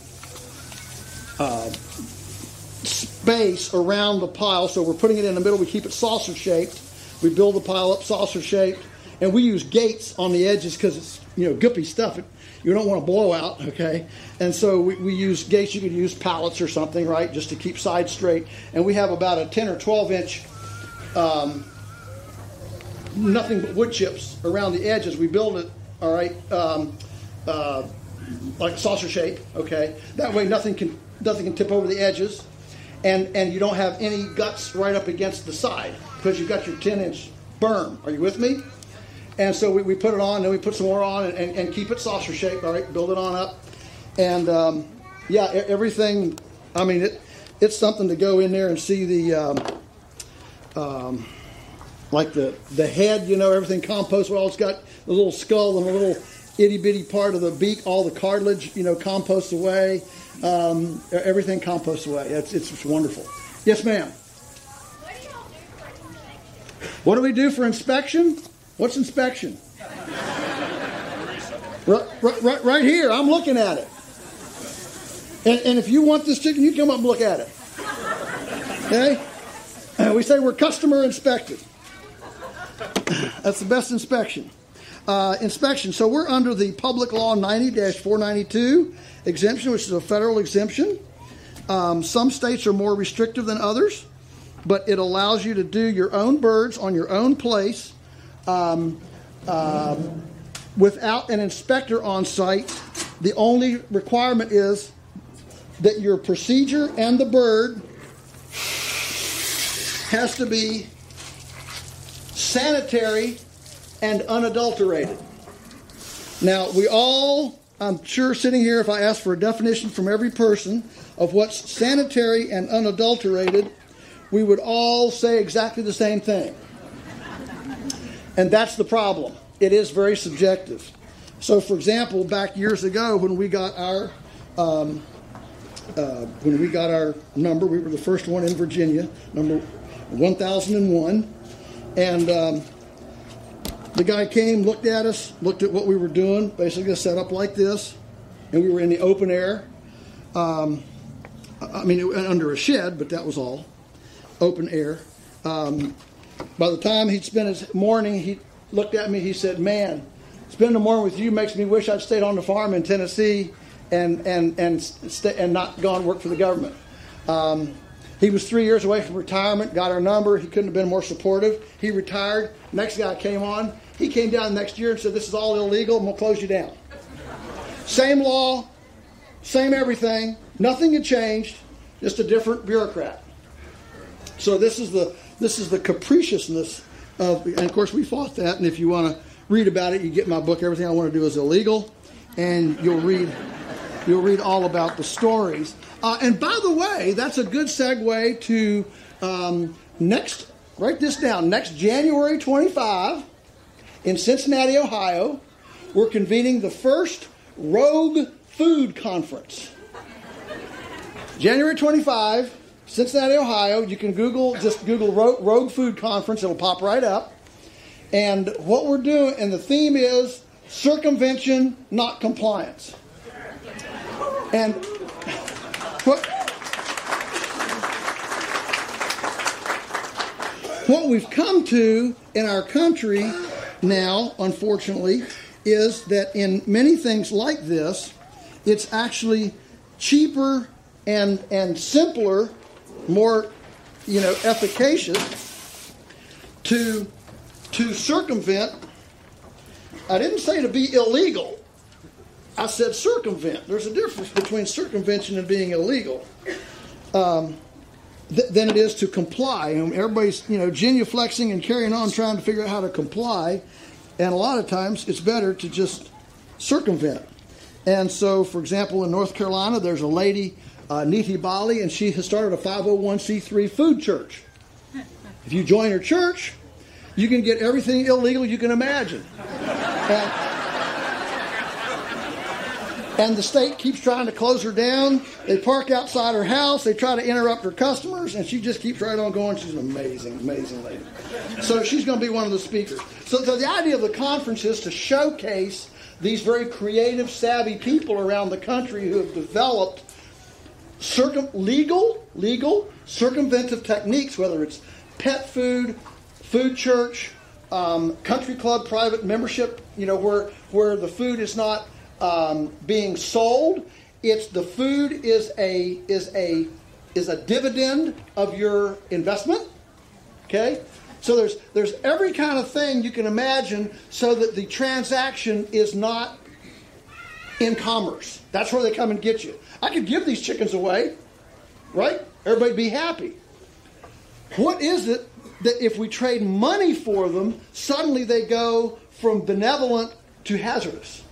uh, space around the pile, so we're putting it in the middle. We keep it saucer shaped. We build the pile up saucer shaped, and we use gates on the edges because it's, you know, goopy stuff. It, you don't want to blow out, okay? And so we, we use gates. You could use pallets or something, right, just to keep sides straight. And we have about a ten or twelve inch um, nothing but wood chips around the edges. We build it, all right, um, uh, like saucer shape, okay? That way nothing can nothing can tip over the edges. And and you don't have any guts right up against the side because you've got your ten inch berm. Are you with me? And so we, we put it on, then we put some more on, and, and, and keep it saucer shaped. All right, build it on up, and um, yeah, everything. I mean, it it's something to go in there and see the um, um, like the the head. You know, everything compost. Well, it's got the little skull and a little itty bitty part of the beak. All the cartilage, you know, composts away. Um, everything composts away. It's, it's wonderful. Yes, ma'am. What do y'all do for inspection? What do we do for inspection? What's inspection? right, right, right, right here. I'm looking at it. And, and if you want this chicken, you come up and look at it. Okay? And we say we're customer inspected. That's the best inspection. Uh, inspection. So we're under the Public Law ninety dash four ninety-two exemption, which is a federal exemption. Um, some states are more restrictive than others, but it allows you to do your own birds on your own place um, uh, without an inspector on site. The only requirement is that your procedure and the bird has to be sanitary and unadulterated. Now, we all, I'm sure sitting here, if I ask for a definition from every person of what's sanitary and unadulterated, we would all say exactly the same thing. And that's the problem. It is very subjective. So, for example, back years ago when we got our um, uh, when we got our number, we were the first one in Virginia, number one thousand one, and um, the guy came, looked at us, looked at what we were doing, basically set up like this, and we were in the open air. Um, I mean, it, under a shed, but that was all. Open air. Um, by the time he'd spent his morning, he looked at me, he said, "Man, spending the morning with you makes me wish I'd stayed on the farm in Tennessee and and and st- and not gone to work for the government." Um, he was three years away from retirement, got our number. He couldn't have been more supportive. He retired. Next guy came on. He came down next year and said, "This is all illegal, and we'll close you down." Same law, same everything. Nothing had changed, just a different bureaucrat. So this is the this is the capriciousness of, and of course we fought that. And if you want to read about it, you get my book. Everything I Want to Do Is Illegal, and you'll read you'll read all about the stories. Uh, and by the way, that's a good segue to um, next write this down. Next January twenty-fifth in Cincinnati, Ohio, we're convening the first Rogue Food Conference. January twenty-fifth, Cincinnati, Ohio. You can Google, just Google Rogue Food Conference. It'll pop right up. And what we're doing, and the theme is circumvention, not compliance. And what, what we've come to in our country now, unfortunately, is that in many things like this, it's actually cheaper and and simpler, more, you know, efficacious to to circumvent. I didn't say to be illegal. I said circumvent. There's a difference between circumvention and being illegal. Um, th- than it is to comply. And everybody's, you know, genuflexing and carrying on trying to figure out how to comply. And a lot of times it's better to just circumvent. And so, for example, in North Carolina, there's a lady, uh, Niti Bali, and she has started a five oh one c three food church. If you join her church, you can get everything illegal you can imagine. And, and the state keeps trying to close her down. They park outside her house. They try to interrupt her customers, and she just keeps right on going. She's an amazing, amazing lady. So she's going to be one of the speakers. So, so the idea of the conference is to showcase these very creative, savvy people around the country who have developed circum legal, legal circumventive techniques, whether it's pet food, food church, um, country club, private membership, you know, where where the food is not um, being sold. It's the food is a is a is a dividend of your investment. Okay, so there's there's every kind of thing you can imagine, so that the transaction is not in commerce. That's where they come and get you. I could give these chickens away, right? Everybody'd be happy. What is it that if we trade money for them, suddenly they go from benevolent to hazardous?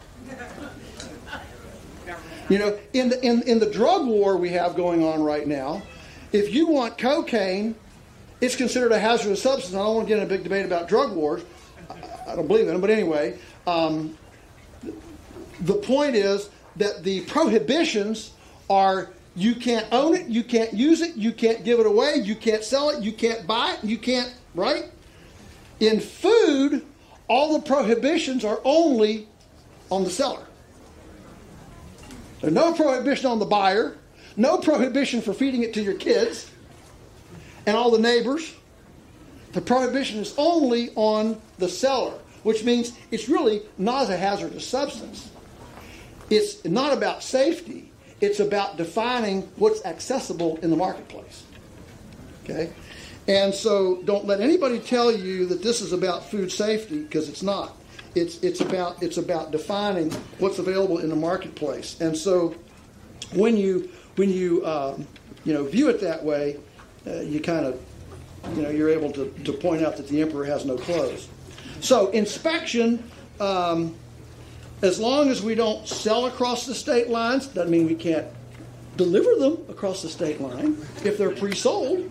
You know, in the, in, in the drug war we have going on right now, if you want cocaine, it's considered a hazardous substance. I don't want to get in a big debate about drug wars. I, I don't believe in them, but anyway, um, the point is that the prohibitions are: you can't own it, you can't use it, you can't give it away, you can't sell it, you can't buy it, you can't, right? In food, all the prohibitions are only on the seller. There's no prohibition on the buyer, no prohibition for feeding it to your kids and all the neighbors. The prohibition is only on the seller, which means it's really not a hazardous substance. It's not about safety. It's about defining what's accessible in the marketplace. Okay? And so don't let anybody tell you that this is about food safety, because it's not. It's it's about it's about defining what's available in the marketplace. And so when you when you um, you know view it that way, uh, you kind of you know you're able to, to point out that the emperor has no clothes. So inspection. Um, As long as we don't sell across the state lines, doesn't mean we can't deliver them across the state line if they're pre-sold.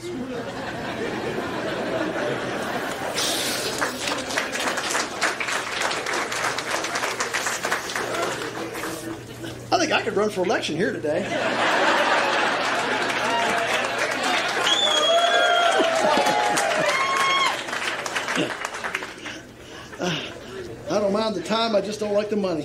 I think I could run for election here today. I don't mind the time, I just don't like the money.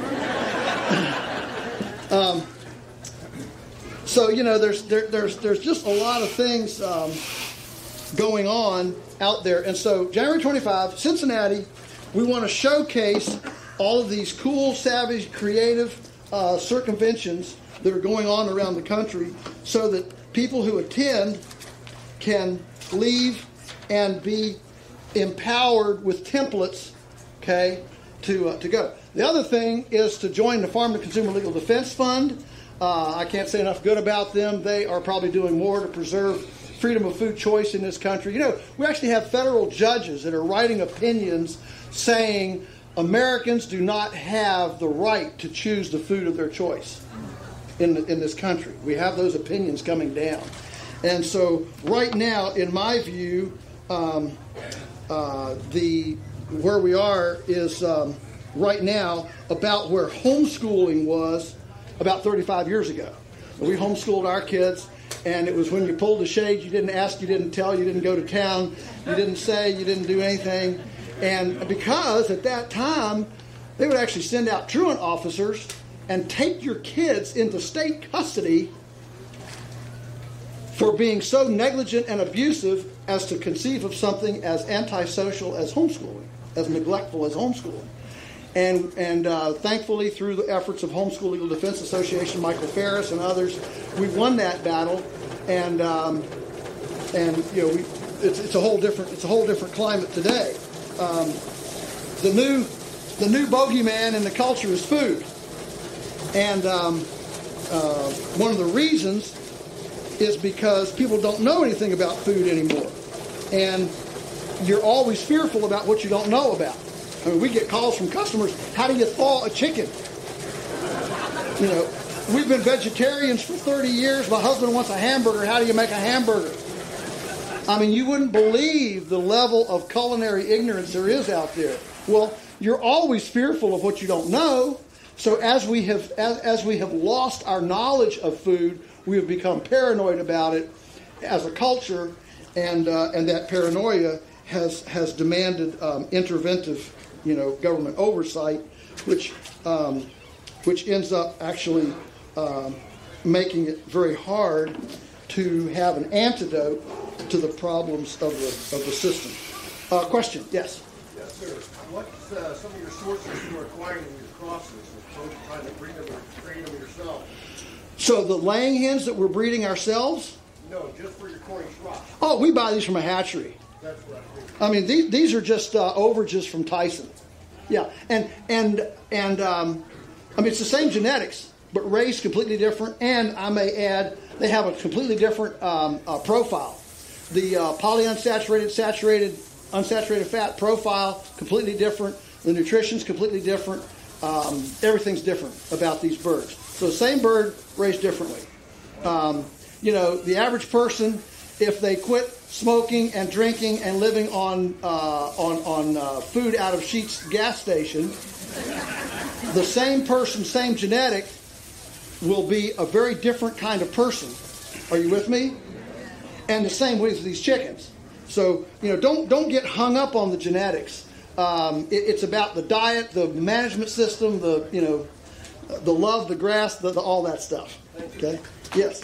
um, so, you know, there's there, there's there's just a lot of things um, going on out there. And so, January twenty-fifth, Cincinnati, we want to showcase all of these cool, savage, creative uh, circumventions that are going on around the country, so that people who attend can leave and be empowered with templates. Okay, to uh, to go. The other thing is to join the Farm to Consumer Legal Defense Fund. Uh, I can't say enough good about them. They are probably doing more to preserve freedom of food choice in this country. You know, we actually have federal judges that are writing opinions saying Americans do not have the right to choose the food of their choice in the, in this country. We have those opinions coming down. And so right now, in my view, um, uh, the where we are is um, right now about where homeschooling was about thirty-five years ago. We homeschooled our kids, and it was when you pulled the shade, you didn't ask, you didn't tell, you didn't go to town, you didn't say, you didn't do anything. And because at that time, they would actually send out truant officers and take your kids into state custody for being so negligent and abusive as to conceive of something as antisocial as homeschooling, as neglectful as homeschooling. And, and uh, thankfully, through the efforts of Homeschool Legal Defense Association, Michael Ferris and others, we won that battle. And um, and you know, we, it's, it's a whole different it's a whole different climate today. Um, the new the new bogeyman in the culture is food, and um, uh, one of the reasons is because people don't know anything about food anymore, and you're always fearful about what you don't know about. I mean, we get calls from customers, how do you thaw a chicken? You know, we've been vegetarians for thirty years. My husband wants a hamburger. How do you make a hamburger? I mean, you wouldn't believe the level of culinary ignorance there is out there. Well, you're always fearful of what you don't know. So as we have as, as we have lost our knowledge of food, we have become paranoid about it as a culture, and uh, and that paranoia has has demanded um, interventive, you know, government oversight, which um, which ends up actually um, making it very hard to have an antidote to the problems of the of the system. Uh, question? Yes. Yes, sir. What's uh, some of your sources for acquiring your crosses, as opposed to trying to breed them or train them yourself? So the laying hens that we're breeding ourselves? No, just for your Cornish rocks. Oh, we buy these from a hatchery. That's what I think. I mean, these these are just uh, overages from Tyson. Yeah, and and and um, I mean, it's the same genetics, but raised completely different. And I may add, they have a completely different um, uh, profile. The uh, polyunsaturated, saturated, unsaturated fat profile completely different. The nutrition's completely different. Um, everything's different about these birds. So same bird raised differently. Um, you know, the average person, if they quit smoking and drinking and living on uh, on on uh, food out of Sheetz gas station, the same person, same genetic, will be a very different kind of person. Are you with me? And the same with these chickens. So, you know, don't don't get hung up on the genetics. Um, it, it's about the diet, the management system, the you know, the love, the grass, the, the all that stuff. Okay. Yes.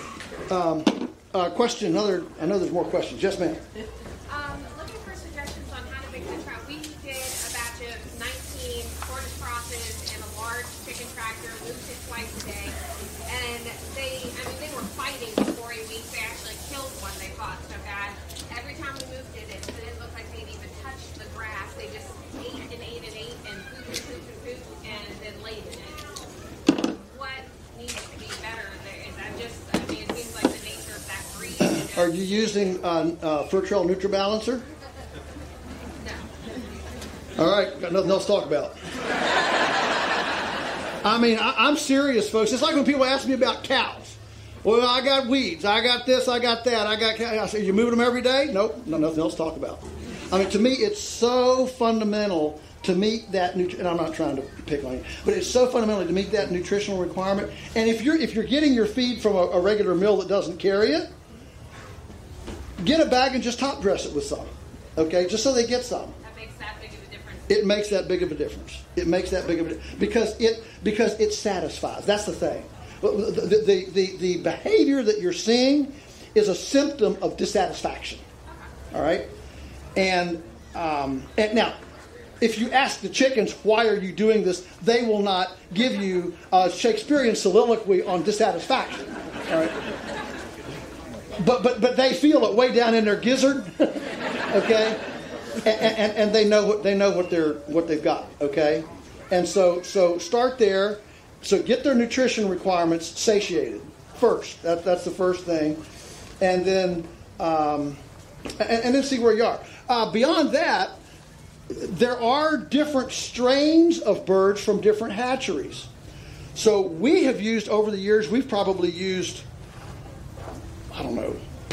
Um, uh, question. Another. I know there's more questions. Yes, ma'am. Um, looking for suggestions on how to make the trout. We did a batch of nineteen Cornish crosses and a large chicken tractor. Moved it twice a day, and they. I mean, they were fighting for a week. They actually killed one. They fought so bad. Every time we moved it, it didn't look like they'd even touched the grass. They just ate and ate and ate and pooped and pooped and pooped and then laid in it. What needs to be better? Is that just? I mean, it seems like the nature of that breed. You know? Are you using uh, uh, Fertrell NutriBalancer? No. All right, got nothing else to talk about. I mean, I, I'm serious, folks. It's like when people ask me about cows. Well, I got weeds. I got this. I got that. I got. I say, you moving them every day? Nope. No, nothing else to talk about. I mean, to me, it's so fundamental to meet that. Nutri- and I'm not trying to pick on you, but it's so fundamental to meet that nutritional requirement. And if you're if you're getting your feed from a, a regular mill that doesn't carry it, get a bag and just top dress it with some. Okay, just so they get some. That makes that big of a difference. It makes that big of a difference. It makes that big of a difference because it because it satisfies. That's the thing. The, the, the, the behavior that you're seeing is a symptom of dissatisfaction. All right? And, um, and now, if you ask the chickens, why are you doing this, they will not give you a Shakespearean soliloquy on dissatisfaction. All right? But, but, but they feel it way down in their gizzard. Okay? And, and, and they know what they know what they're what they've got. Okay? And so so start there. So get their nutrition requirements satiated first. That, that's the first thing, and then um, and, and then see where you are. Uh, beyond that, there are different strains of birds from different hatcheries. So we have used over the years. We've probably used I don't know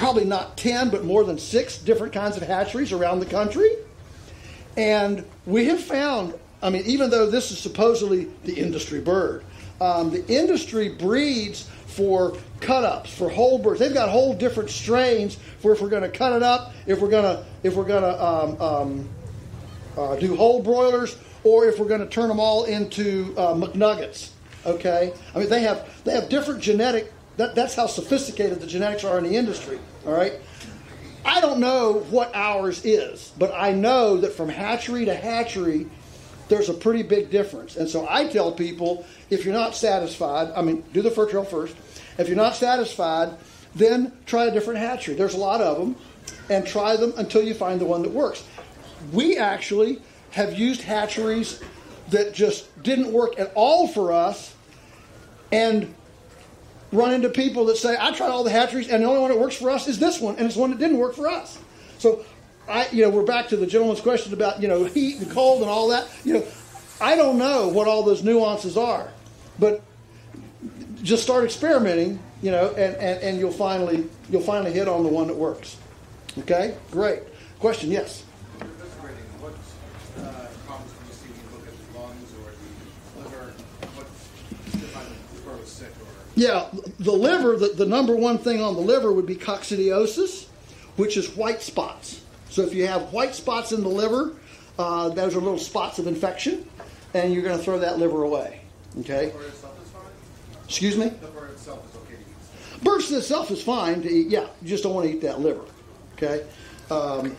probably not ten, but more than six different kinds of hatcheries around the country. And we have found, I mean, even though this is supposedly the industry bird, um, the industry breeds for cut-ups, for whole birds. They've got whole different strains for if we're going to cut it up, if we're going to if we're going to um, um, uh, do whole broilers, or if we're going to turn them all into uh, McNuggets. Okay, I mean they have they have different genetic. That, that's how sophisticated the genetics are in the industry. All right. I don't know what ours is, but I know that from hatchery to hatchery, there's a pretty big difference. And so I tell people, if you're not satisfied, I mean, do the fur trail first. If you're not satisfied, then try a different hatchery. There's a lot of them, and try them until you find the one that works. We actually have used hatcheries that just didn't work at all for us, and run into people that say, I tried all the hatcheries, and the only one that works for us is this one, and it's one that didn't work for us. So, I, you know, we're back to the gentleman's question about, you know, heat and cold and all that. You know, I don't know what all those nuances are, but just start experimenting, you know, and, and, and you'll finally you'll finally hit on the one that works. Okay, great question. Yes. What uh, problems do you see when you look at the lungs or the liver? What defines the bird was sick or? Yeah, the liver. The, the number one thing on the liver would be coccidiosis, which is white spots. So if you have white spots in the liver, uh, those are little spots of infection, and you're going to throw that liver away. Okay. The bird itself is fine? Excuse me? The bird itself is okay to eat. Bird itself is fine to eat. Yeah, you just don't want to eat that liver. Okay. Um,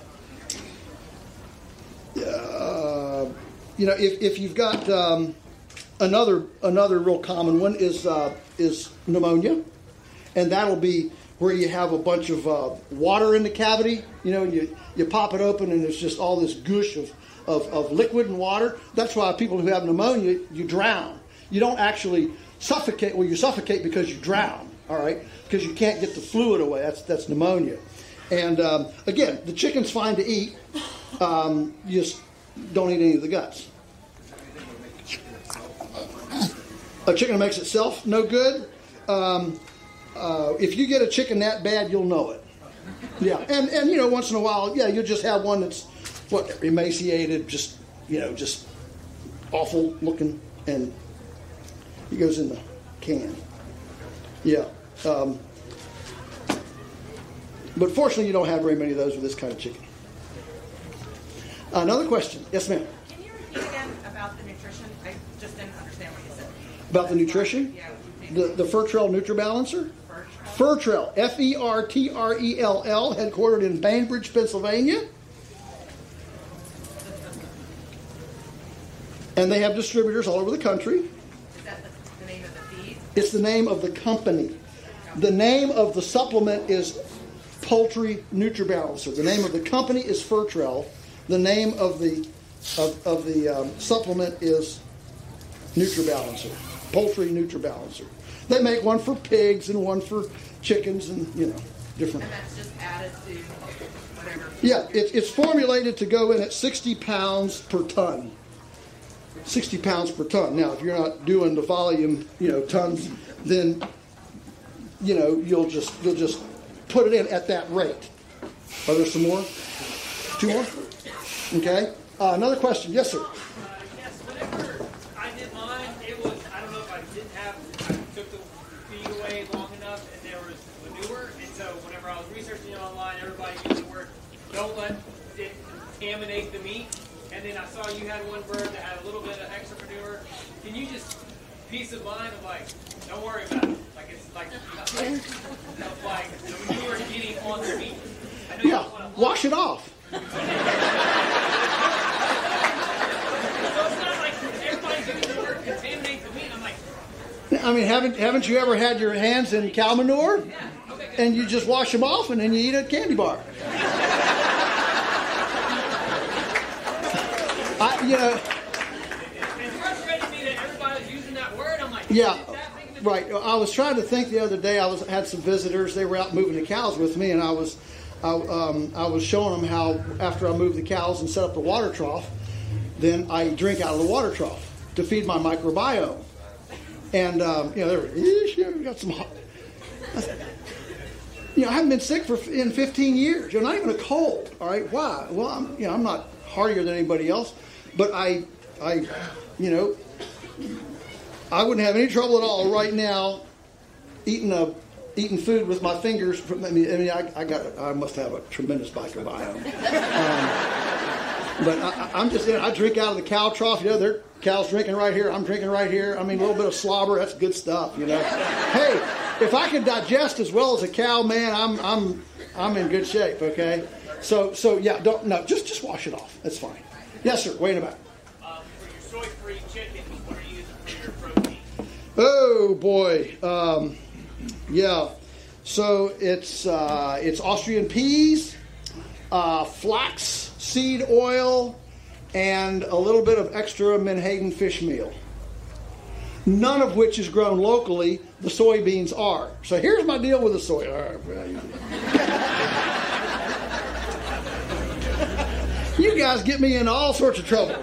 uh, you know, if, if you've got um, another another real common one is uh, is pneumonia, and that'll be where you have a bunch of uh, water in the cavity, you know, and you, you pop it open and there's just all this gush of, of, of liquid and water. That's why people who have pneumonia, you drown. You don't actually suffocate. Well, you suffocate because you drown, all right, because you can't get the fluid away. That's that's pneumonia. And, um, again, the chicken's fine to eat. Um, you just don't eat any of the guts. A chicken that makes itself no good. Um, Uh, if you get a chicken that bad, you'll know it. Yeah, and and you know, once in a while, yeah, you'll just have one that's what emaciated, just you know, just awful looking, and he goes in the can. Yeah, um, but fortunately, you don't have very many of those with this kind of chicken. Another question, yes, ma'am. Can you repeat again about the nutrition? I just didn't understand what you said. About the nutrition? Yeah. The the Fertrell NutriBalancer. Fertrell, F E R T R E L L, headquartered in Bainbridge, Pennsylvania. And they have distributors all over the country. Is that the, the name of the feed? It's the name of the company. The name of the supplement is Poultry NutriBalancer. The name of the company is Fertrell. The name of the of, of the um, supplement is NutriBalancer. Poultry NutriBalancer. They make one for pigs and one for chickens and, you know, different. And that's just added to whatever. Yeah, it, it's formulated to go in at sixty pounds per ton. sixty pounds per ton. Now, if you're not doing the volume, you know, tons, then, you know, you'll just you'll just put it in at that rate. Are there some more? Two more? Okay. Uh, another question. Yes, sir. Uh, yes, whenever I did mine, it was, I don't know if I didn't have, I took the feed away long enough and there was manure, and so whenever I was researching it online, everybody used the word, don't let it contaminate the meat. And then I saw you had one bird that had a little bit of extra manure. Can you just, peace of mind of like, don't worry about it. Like it's like, nothing. Of like the manure getting on the meat. I know you Yeah, don't want to wash it off. So it's not like everybody's using the word contaminate the meat. I'm like, I mean, haven't haven't you ever had your hands in cow manure? yeah, okay, good. And you just wash them off and then you eat a candy bar. I, you know, It frustrated me that everybody was using that word. I'm like, yeah, is that big of a right. I was trying to think the other day. I was had some visitors. They were out moving the cows with me, and I was, I, um, I was showing them how after I moved the cows and set up the water trough, then I drink out of the water trough to feed my microbiome. And um, you know, they were, "Eesh, yeah, we got some hot." You know, I haven't been sick for in fifteen years. You're not even a cold. All right, why? Well, I'm, you know, I'm not hardier than anybody else, but I, I, you know, I wouldn't have any trouble at all right now eating a eating food with my fingers. From, I mean, I mean, I, I got, I must have a tremendous microbiome. Um, but I, I'm just, you know, I drink out of the cow trough. You know, their cow's drinking right here. I'm drinking right here. I mean, a little bit of slobber. That's good stuff. You know. Hey, if I can digest as well as a cow, man, I'm, I'm, I'm in good shape. Okay. So, so yeah, don't no, just, just wash it off. That's fine. Yes, sir. Wait a minute. Um, for your soy-free chicken, what are you using for your protein? Oh boy. Um, Yeah, so it's uh, it's Austrian peas, uh, flax seed oil, and a little bit of extra Menhaden fish meal. None of which is grown locally. The soybeans are. So here's my deal with the soy. All right, well, you, you guys get me in all sorts of trouble.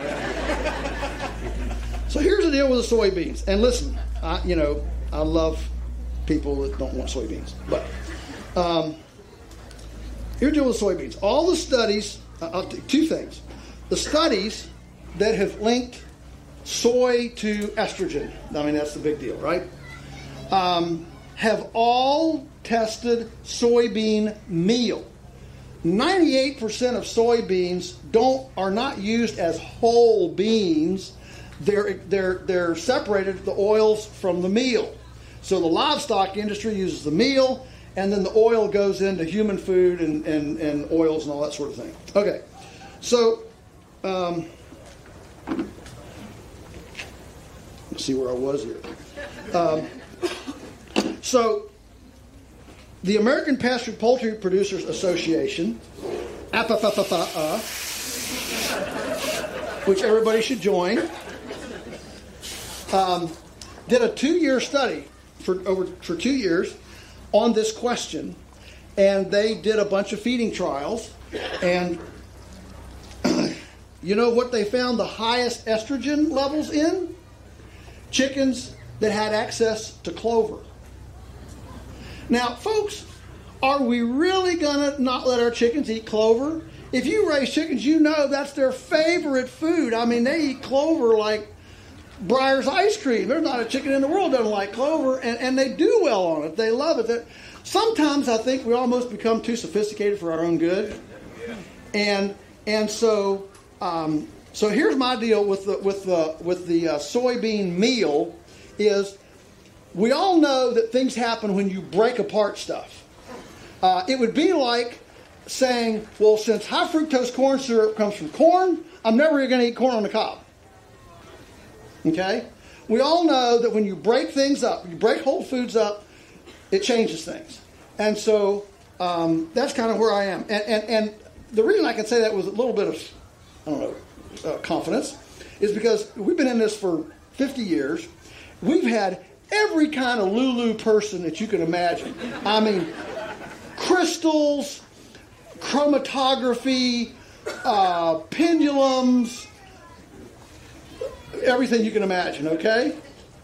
So here's the deal with the soybeans. And listen, I, you know, I love people that don't want soybeans. But um, here's the deal with soybeans. All the studies, uh, I'll t- two things. The studies that have linked soy to estrogen, I mean, that's the big deal, right? Um, have all tested soybean meal. ninety-eight percent of soybeans don't are not used as whole beans. They're, they're, they're separated, the oils from the meal. So the livestock industry uses the meal, and then the oil goes into human food and, and, and oils and all that sort of thing. Okay, so um, let's see where I was here. Um, so the American Pastured Poultry Producers Association, A P A P A P A, which everybody should join, um, did a two-year study for over for two years on this question, and they did a bunch of feeding trials, and you know what they found the highest estrogen levels in? Chickens that had access to clover. Now, folks, are we really going to not let our chickens eat clover? If you raise chickens, you know that's their favorite food. I mean, they eat clover like Breyer's ice cream. There's not a chicken in the world that doesn't like clover, and, and they do well on it. They love it. They're, sometimes I think we almost become too sophisticated for our own good. And and so um, so here's my deal with the with the with the uh, soybean meal is we all know that things happen when you break apart stuff. Uh, it would be like saying, well, since high fructose corn syrup comes from corn, I'm never going to eat corn on the cob. Okay? We all know that when you break things up, you break whole foods up, it changes things. And so um, that's kind of where I am. And, and, and the reason I can say that with a little bit of, I don't know, uh, confidence is because we've been in this for fifty years. We've had every kind of Lulu person that you can imagine. I mean, crystals, chromatography, uh, pendulums, everything you can imagine, okay?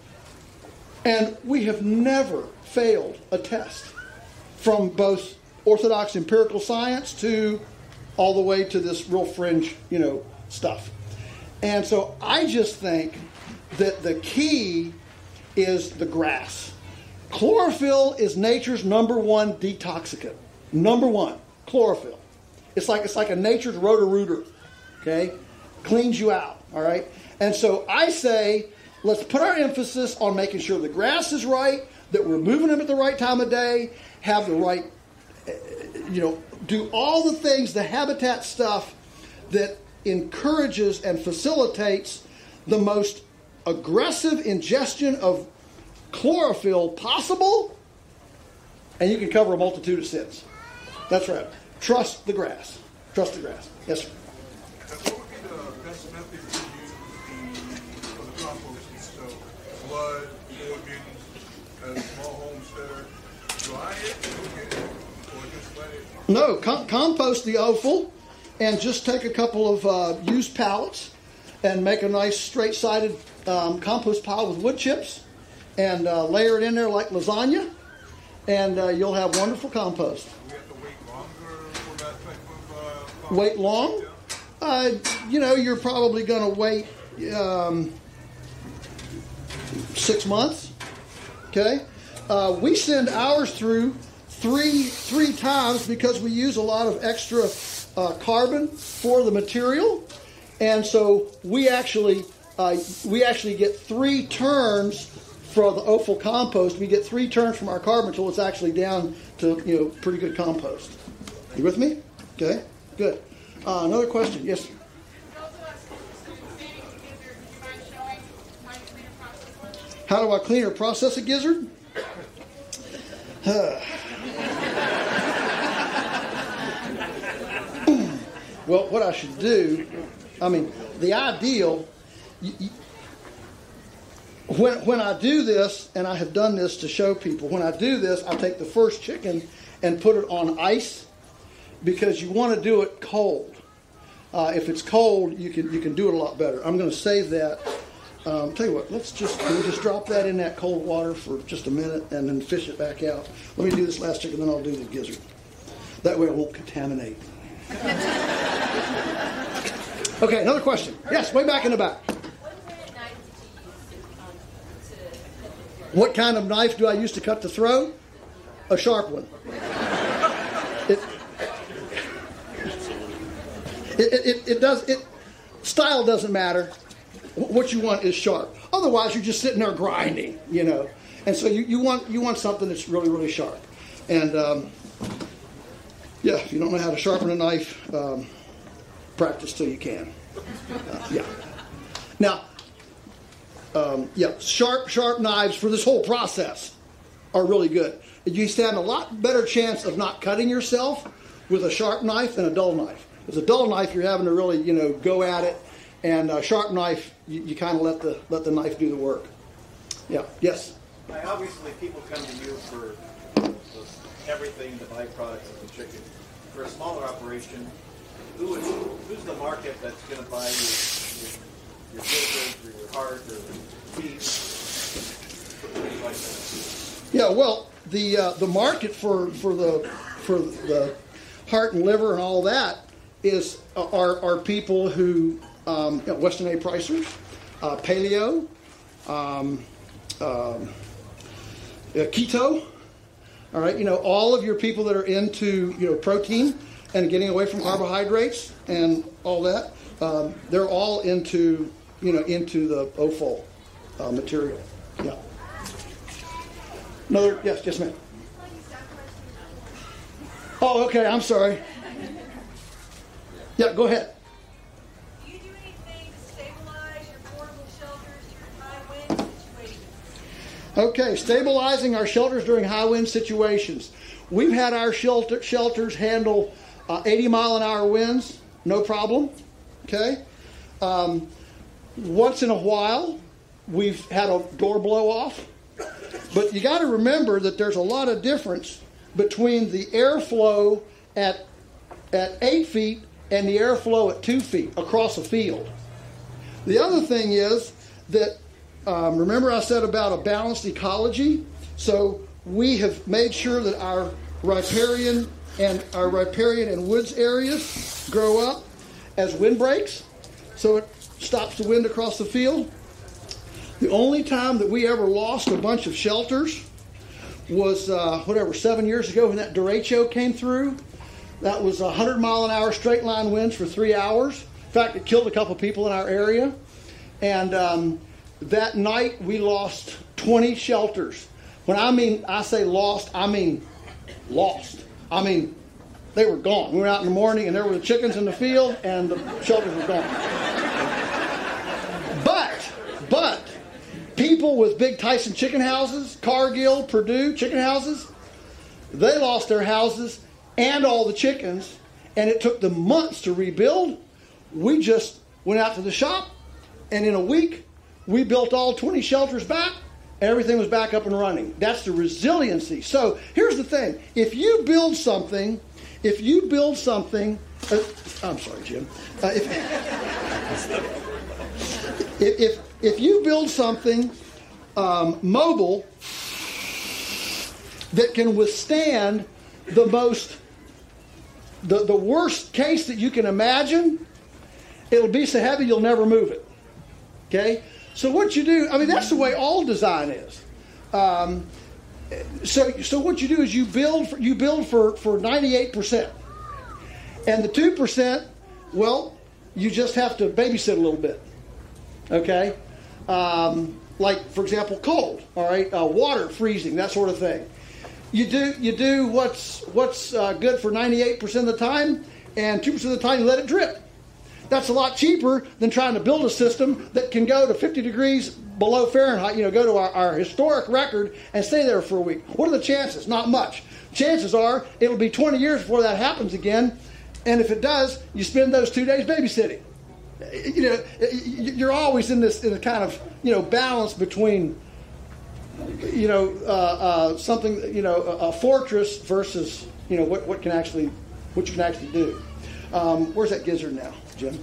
And we have never failed a test from both orthodox empirical science to all the way to this real fringe, you know, stuff. And so I just think that the key is the grass. Chlorophyll is nature's number one detoxicant. Number one, chlorophyll. It's like it's like a nature's Roto-Rooter, okay? Cleans you out, all right? And so I say, let's put our emphasis on making sure the grass is right, that we're moving them at the right time of day, have the right, you know, do all the things, the habitat stuff that encourages and facilitates the most aggressive ingestion of chlorophyll possible, and you can cover a multitude of sins. That's right. Trust the grass. Trust the grass. Yes, sir. What would be the best method to use for the composting? So, blood, soybeans, as a small homesteader, dry it, cook it, or just let it? No, com- compost the offal, and just take a couple of uh, used pallets and make a nice straight-sided um, compost pile with wood chips, and uh, layer it in there like lasagna, and uh, you'll have wonderful compost. We have to wait longer for that type of uh, Wait long? Uh, you know, you're probably going to wait um, six months. Okay? Uh, we send ours through three three times because we use a lot of extra uh, carbon for the material, and so we actually uh, we actually get three turns for the offal compost. We get three turns from our carbon until it's actually down to, you know, pretty good compost. You with me? Okay, good. Uh, another question, yes. How do I clean or process a gizzard? Well, what I should do, I mean, the ideal, you, you, when when I do this, and I have done this to show people, when I do this, I take the first chicken and put it on ice because you want to do it cold. Uh, if it's cold, you can you can do it a lot better. I'm going to save that. Um, tell you what, let's just can we just drop that in that cold water for just a minute and then fish it back out. Let me do this last chicken, then I'll do the gizzard. That way it won't contaminate. Okay, another question. Yes, way back in the back. What kind of knife do I use to cut the throat? A sharp one. It, it, it, it does. It style doesn't matter. What you want is sharp. Otherwise, you're just sitting there grinding, you know. And so you, you want you want something that's really really sharp. And um, yeah, if you don't know how to sharpen a knife, um, practice till you can. Uh, yeah. Now, um, yeah, sharp sharp knives for this whole process are really good. You stand a lot better chance of not cutting yourself with a sharp knife than a dull knife. With a dull knife, you're having to really, you know, go at it. And a sharp knife, you, you kind of let the let the knife do the work. Yeah. Yes. Now, obviously, people come to you for everything, the byproducts of the chicken. For a smaller operation, who is who's the market that's going to buy your your gizzards or your heart or beef, things like that? Yeah. Well, the uh, the market for for the for the heart and liver and all that is uh, are are people who. Um, you know, Weston A. Pricers, uh, paleo, um, um, uh, keto. All right, you know, all of your people that are into, you know, protein and getting away from carbohydrates and all that, um, they're all into, you know, into the offal uh, material. Yeah. Another, yes, yes, ma'am. Oh, okay. I'm sorry. Yeah, go ahead. Okay, stabilizing our shelters during high wind situations. We've had our shelter, shelters handle uh, eighty mile an hour winds, no problem. Okay, um, once in a while, we've had a door blow off, but you got to remember that there's a lot of difference between the airflow at at eight feet and the airflow at two feet across a field. The other thing is that. Um, remember I said about a balanced ecology? So we have made sure that our riparian and our riparian and woods areas grow up as windbreaks, so it stops the wind across the field. The only time that we ever lost a bunch of shelters was, uh, whatever, seven years ago when that derecho came through. That was one hundred mile an hour straight line winds for three hours. In fact, it killed a couple people in our area. And um, that night, we lost twenty shelters. When I mean, I say lost, I mean lost. I mean, they were gone. We went out in the morning, and there were the chickens in the field, and the shelters were gone. But, but, people with big Tyson chicken houses, Cargill, Purdue chicken houses, they lost their houses and all the chickens, and it took them months to rebuild. We just went out to the shop, and in a week, we built all twenty shelters back, and everything was back up and running. That's the resiliency. So here's the thing. If you build something, if you build something, uh, I'm sorry, Jim. Uh, if, if, if, if you build something um, mobile that can withstand the most, the, the worst case that you can imagine. It'll be so heavy you'll never move it. Okay? So what you do, I mean, that's the way all design is. Um, so so what you do is you build for, you build for, for ninety-eight percent. And the two percent, well, you just have to babysit a little bit. Okay? Um, like, for example, cold, all right? Uh, water freezing, that sort of thing. You do you do what's, what's uh, good for ninety-eight percent of the time, and two percent of the time you let it drip. That's a lot cheaper than trying to build a system that can go to fifty degrees below Fahrenheit, you know, go to our, our historic record and stay there for a week. What are the chances? Not much. Chances are it'll be twenty years before that happens again, and if it does, you spend those two days babysitting. You know, you're always in this in a kind of, you know, balance between, you know, uh, uh, something, you know, a, a fortress versus, you know, what, what can actually, what you can actually do. Um, where's that gizzard now, Jim?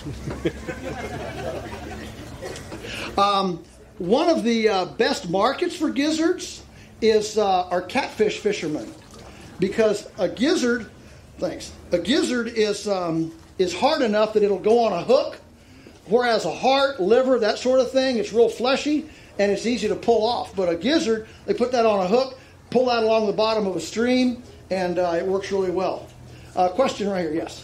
um, one of the uh, best markets for gizzards is uh, our catfish fishermen, because a gizzard, thanks, a gizzard is um, is hard enough that it'll go on a hook, whereas a heart, liver, that sort of thing, it's real fleshy and it's easy to pull off. But a gizzard, they put that on a hook, pull that along the bottom of a stream, and uh, it works really well. Uh, question right here, yes.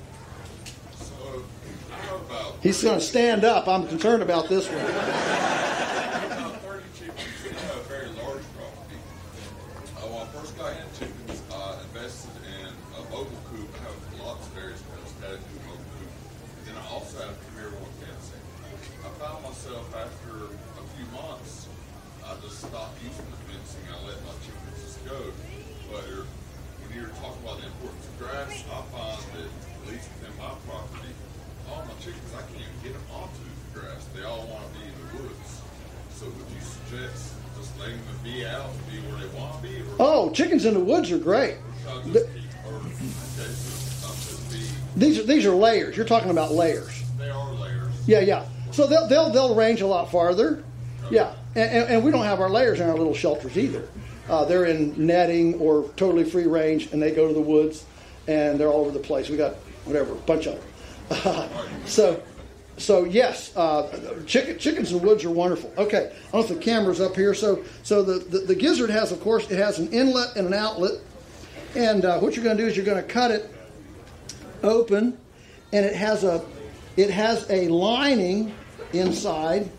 So, how about He's going to stand up. I'm concerned about this one. about thirty chickens? I have a very large property. Uh, when I first got into chickens, I invested in a mobile coop. I have lots of various kinds of static coop, mobile coop. And then I also have a Premier One fencing. I found myself after a few months, I just stopped using the fencing. I let my chickens just go. But when you're talking about the importance of grass, I find that, at least within my property, all my chickens, I can't even get them onto the grass. They all want to be in the woods. So would you suggest just letting them be out, be where they want to be? Or Oh, chickens in the woods are great. should I just The- keep, or in case of, um, just be, These are these are layers. You're talking about layers. they are layers. Yeah, yeah. So they'll they'll they'll range a lot farther. Yeah, and, and, and we don't have our layers in our little shelters either. Uh, they're in netting or totally free range, and they go to the woods, and they're all over the place. We got whatever, a bunch of them. so, so yes, uh, chicken, chickens in the woods are wonderful. Okay, I don't know if the camera's up here. So, so the, the, the gizzard has, of course, it has an inlet and an outlet, and uh, what you're going to do is you're going to cut it open, and it has a it has a lining inside.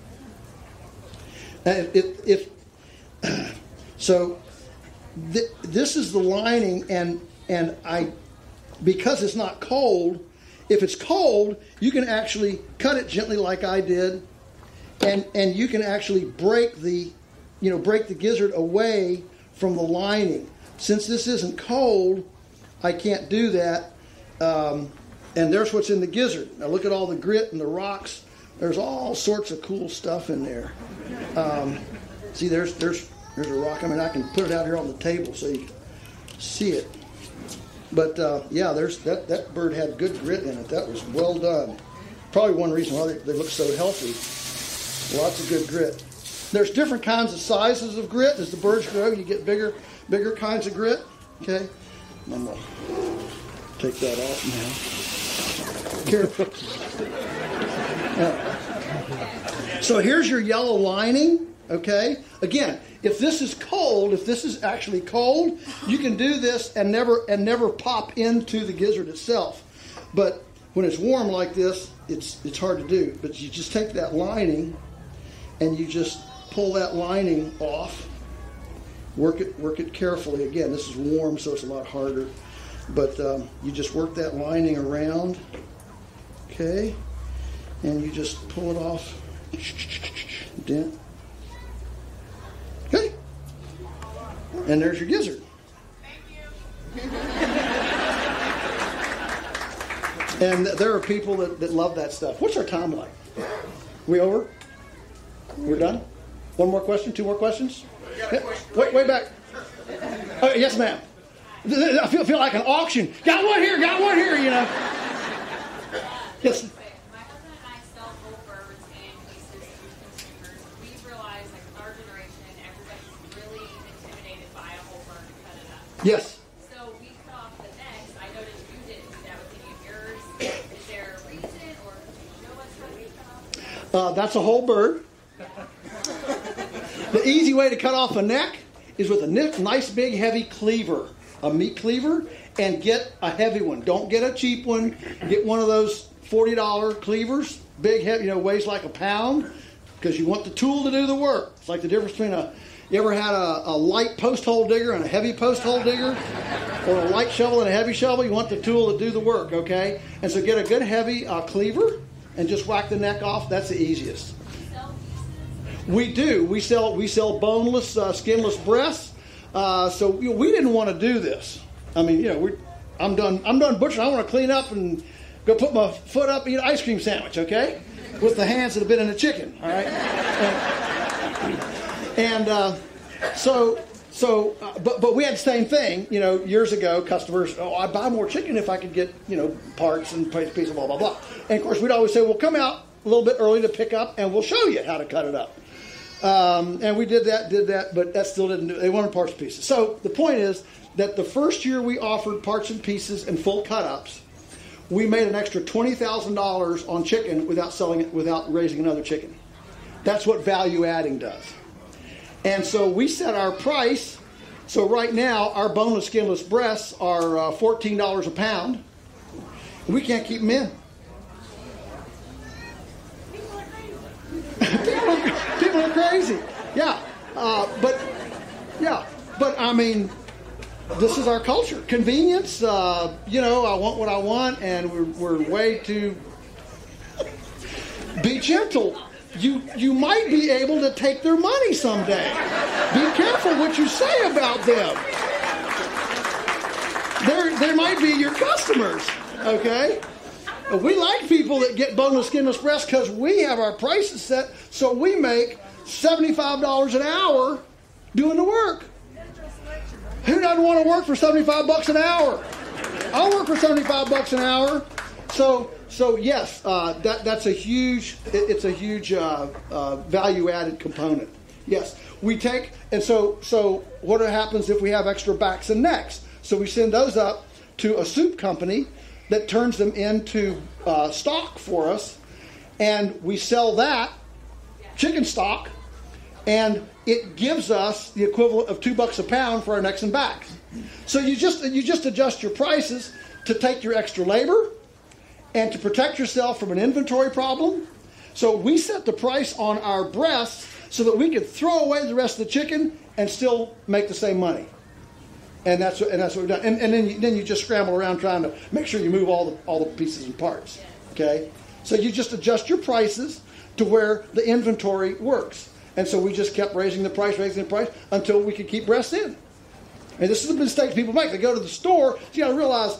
And if, if so, th- this is the lining, and and I, because it's not cold. If it's cold, you can actually cut it gently, like I did, and and you can actually break the, you know, break the gizzard away from the lining. Since this isn't cold, I can't do that. Um, and there's what's in the gizzard. Now look at all the grit and the rocks. There's all sorts of cool stuff in there. Um, see, there's there's there's a rock. I mean, I can put it out here on the table so you can see it. But uh, yeah, there's that that bird had good grit in it. That was well done. Probably one reason why they, they look so healthy. Lots of good grit. There's different kinds of sizes of grit. As the birds grow, you get bigger bigger kinds of grit. Okay, I'm gonna take that off now. Careful. Uh, so here's your yellow lining. Okay. Again, if this is cold, if this is actually cold, you can do this and never and never pop into the gizzard itself. But when it's warm like this, it's it's hard to do. But you just take that lining and you just pull that lining off. Work it work it carefully. Again, this is warm, so it's a lot harder. But um, you just work that lining around. Okay. And you just pull it off. Dent. Okay. And there's your gizzard. Thank you. And there are people that, that love that stuff. What's our time like? We over? We're done? One more question? Two more questions? Yeah. Wait, way back. Oh, yes, ma'am. I feel, feel like an auction. Got one here, got one here, you know. Yes. Yes. So we cut off the necks. I noticed you didn't do that with any of yours. Is there a reason, or can you show us how we cut off? Uh, that's a whole bird. The easy way to cut off a neck is with a nice big heavy cleaver, a meat cleaver, and get a heavy one. Don't get a cheap one. Get one of those forty dollar cleavers, big heavy, you know, weighs like a pound, because you want the tool to do the work. It's like the difference between a, you ever had a, a light post hole digger and a heavy post hole digger? Or a light shovel and a heavy shovel? You want the tool to do the work, okay? And so get a good heavy uh, cleaver and just whack the neck off. That's the easiest. We do. We sell we sell boneless, uh, skinless breasts. Uh, so you know, we didn't want to do this. I mean, you know, we I'm done. I'm done butchering. I want to clean up and go put my foot up and eat an ice cream sandwich, okay? With the hands that have been in the chicken, all right? And, and uh, so, so, uh, but but we had the same thing, you know, years ago. Customers, oh, I'd buy more chicken if I could get, you know, parts and pieces, blah blah blah. And of course, we'd always say, well, come out a little bit early to pick up, and we'll show you how to cut it up. Um, and we did that, did that, but that still didn't do it. They wanted parts and pieces. So the point is that the first year we offered parts and pieces and full cut-ups, we made an extra twenty thousand dollars on chicken without selling it, without raising another chicken. That's what value adding does. And so we set our price. So right now, our boneless, skinless breasts are uh, fourteen dollars a pound. We can't keep them in. people, are, people are crazy. Yeah. Uh, but, yeah. But, I mean, this is our culture. Convenience, uh, you know, I want what I want, and we're, we're way too... Be gentle. You you might be able to take their money someday. Be careful what you say about them. They're, they might be your customers, okay? We like people that get boneless, skinless breasts because we have our prices set so we make seventy-five dollars an hour doing the work. Who doesn't want to work for seventy-five bucks an hour? I'll work for seventy-five bucks an hour. So, so yes, uh, that that's a huge. It, it's a huge uh, uh, value-added component. Yes, we take, and so so what happens if we have extra backs and necks? So we send those up to a soup company that turns them into uh, stock for us, and we sell that chicken stock, and it gives us the equivalent of two bucks a pound for our necks and backs. So you just you just adjust your prices to take your extra labor and to protect yourself from an inventory problem. So we set the price on our breasts so that we could throw away the rest of the chicken and still make the same money. And that's what, and that's what we've done. And, and then you, then you just scramble around trying to make sure you move all the all the pieces and parts. Okay, so you just adjust your prices to where the inventory works. And so we just kept raising the price, raising the price until we could keep breasts in. And this is the mistake people make. They go to the store. You got to realize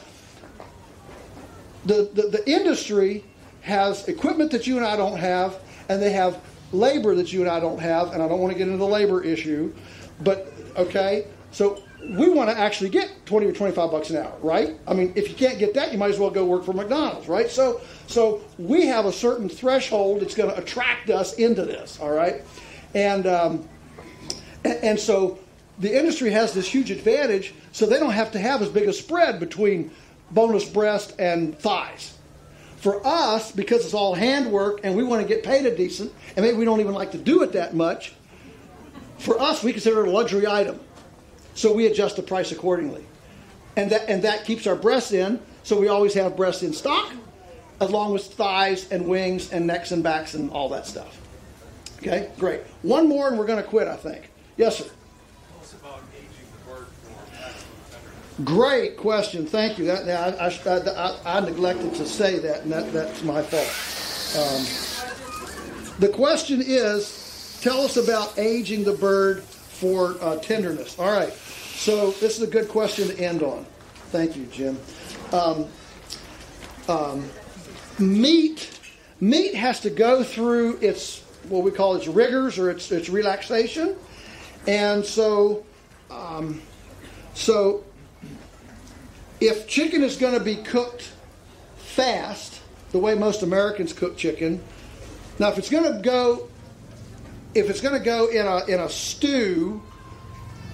the, the the industry has equipment that you and I don't have, and they have labor that you and I don't have. And I don't want to get into the labor issue, but okay, so we want to actually get twenty or twenty-five bucks an hour, right? I mean, if you can't get that, you might as well go work for McDonald's, right? So, so we have a certain threshold that's going to attract us into this, all right? And, um, and and so the industry has this huge advantage, so they don't have to have as big a spread between boneless breast and thighs. For us, because it's all handwork and we want to get paid a decent, and maybe we don't even like to do it that much, for us, we consider it a luxury item. So we adjust the price accordingly. And that and that keeps our breasts in, so we always have breasts in stock, along with thighs and wings and necks and backs and all that stuff. Okay, great. One more and we're going to quit, I think. Yes, sir. Tell us about aging the bird for maximum tenderness. Great question. Thank you. That, I, I, I, I neglected to say that, and that, that's my fault. Um, the question is, tell us about aging the bird for uh, tenderness. All right. So this is a good question to end on. Thank you, Jim. Um, um, meat, meat has to go through its what we call its rigors or its its relaxation, and so um, so if chicken is going to be cooked fast, the way most Americans cook chicken, now if it's going to go If it's going to go in a in a stew,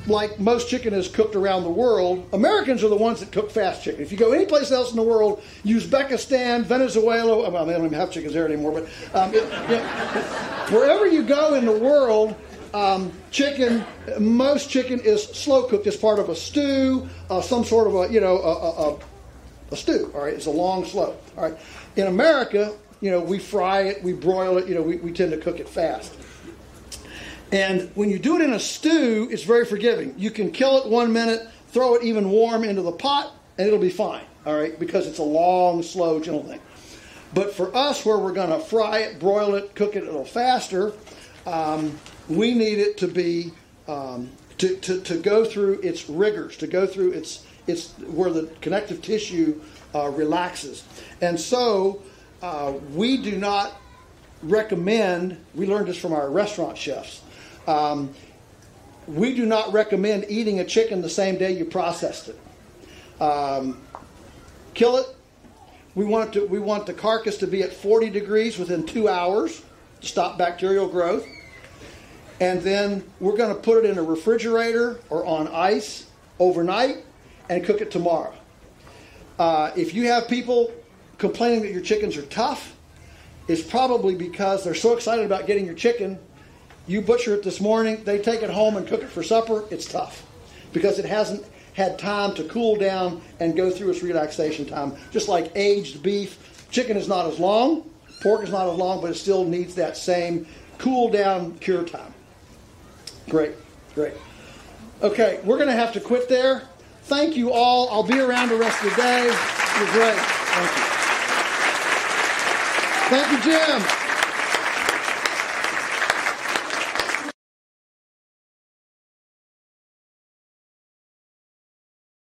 like most chicken is cooked around the world, Americans are the ones that cook fast chicken. If you go anyplace else in the world, Uzbekistan, Venezuela, well, they don't even have chickens there anymore, but um, it, it, wherever you go in the world, um, chicken, most chicken is slow cooked as part of a stew, uh, some sort of a, you know, a, a, a, a stew, all right? It's a long, slow, all right? In America, you know, we fry it, we broil it, you know, we, we tend to cook it fast. And when you do it in a stew, it's very forgiving. You can kill it one minute, throw it even warm into the pot, and it'll be fine, all right, because it's a long, slow, gentle thing. But for us, where we're going to fry it, broil it, cook it a little faster, um, we need it to be, um, to, to, to go through its rigors, to go through its, its where the connective tissue uh, relaxes. And so uh, we do not recommend, we learned this from our restaurant chefs, Um, we do not recommend eating a chicken the same day you processed it. Um, kill it. We want to. We want the carcass to be at forty degrees within two hours to stop bacterial growth. And then we're going to put it in a refrigerator or on ice overnight and cook it tomorrow. Uh, if you have people complaining that your chickens are tough, it's probably because they're so excited about getting your chicken. You butcher it this morning, they take it home and cook it for supper, it's tough. Because it hasn't had time to cool down and go through its relaxation time. Just like aged beef, chicken is not as long, pork is not as long, but it still needs that same cool down cure time. Great, great. Okay, we're going to have to quit there. Thank you all. I'll be around the rest of the day. You're great. Thank you. Thank you, Jim.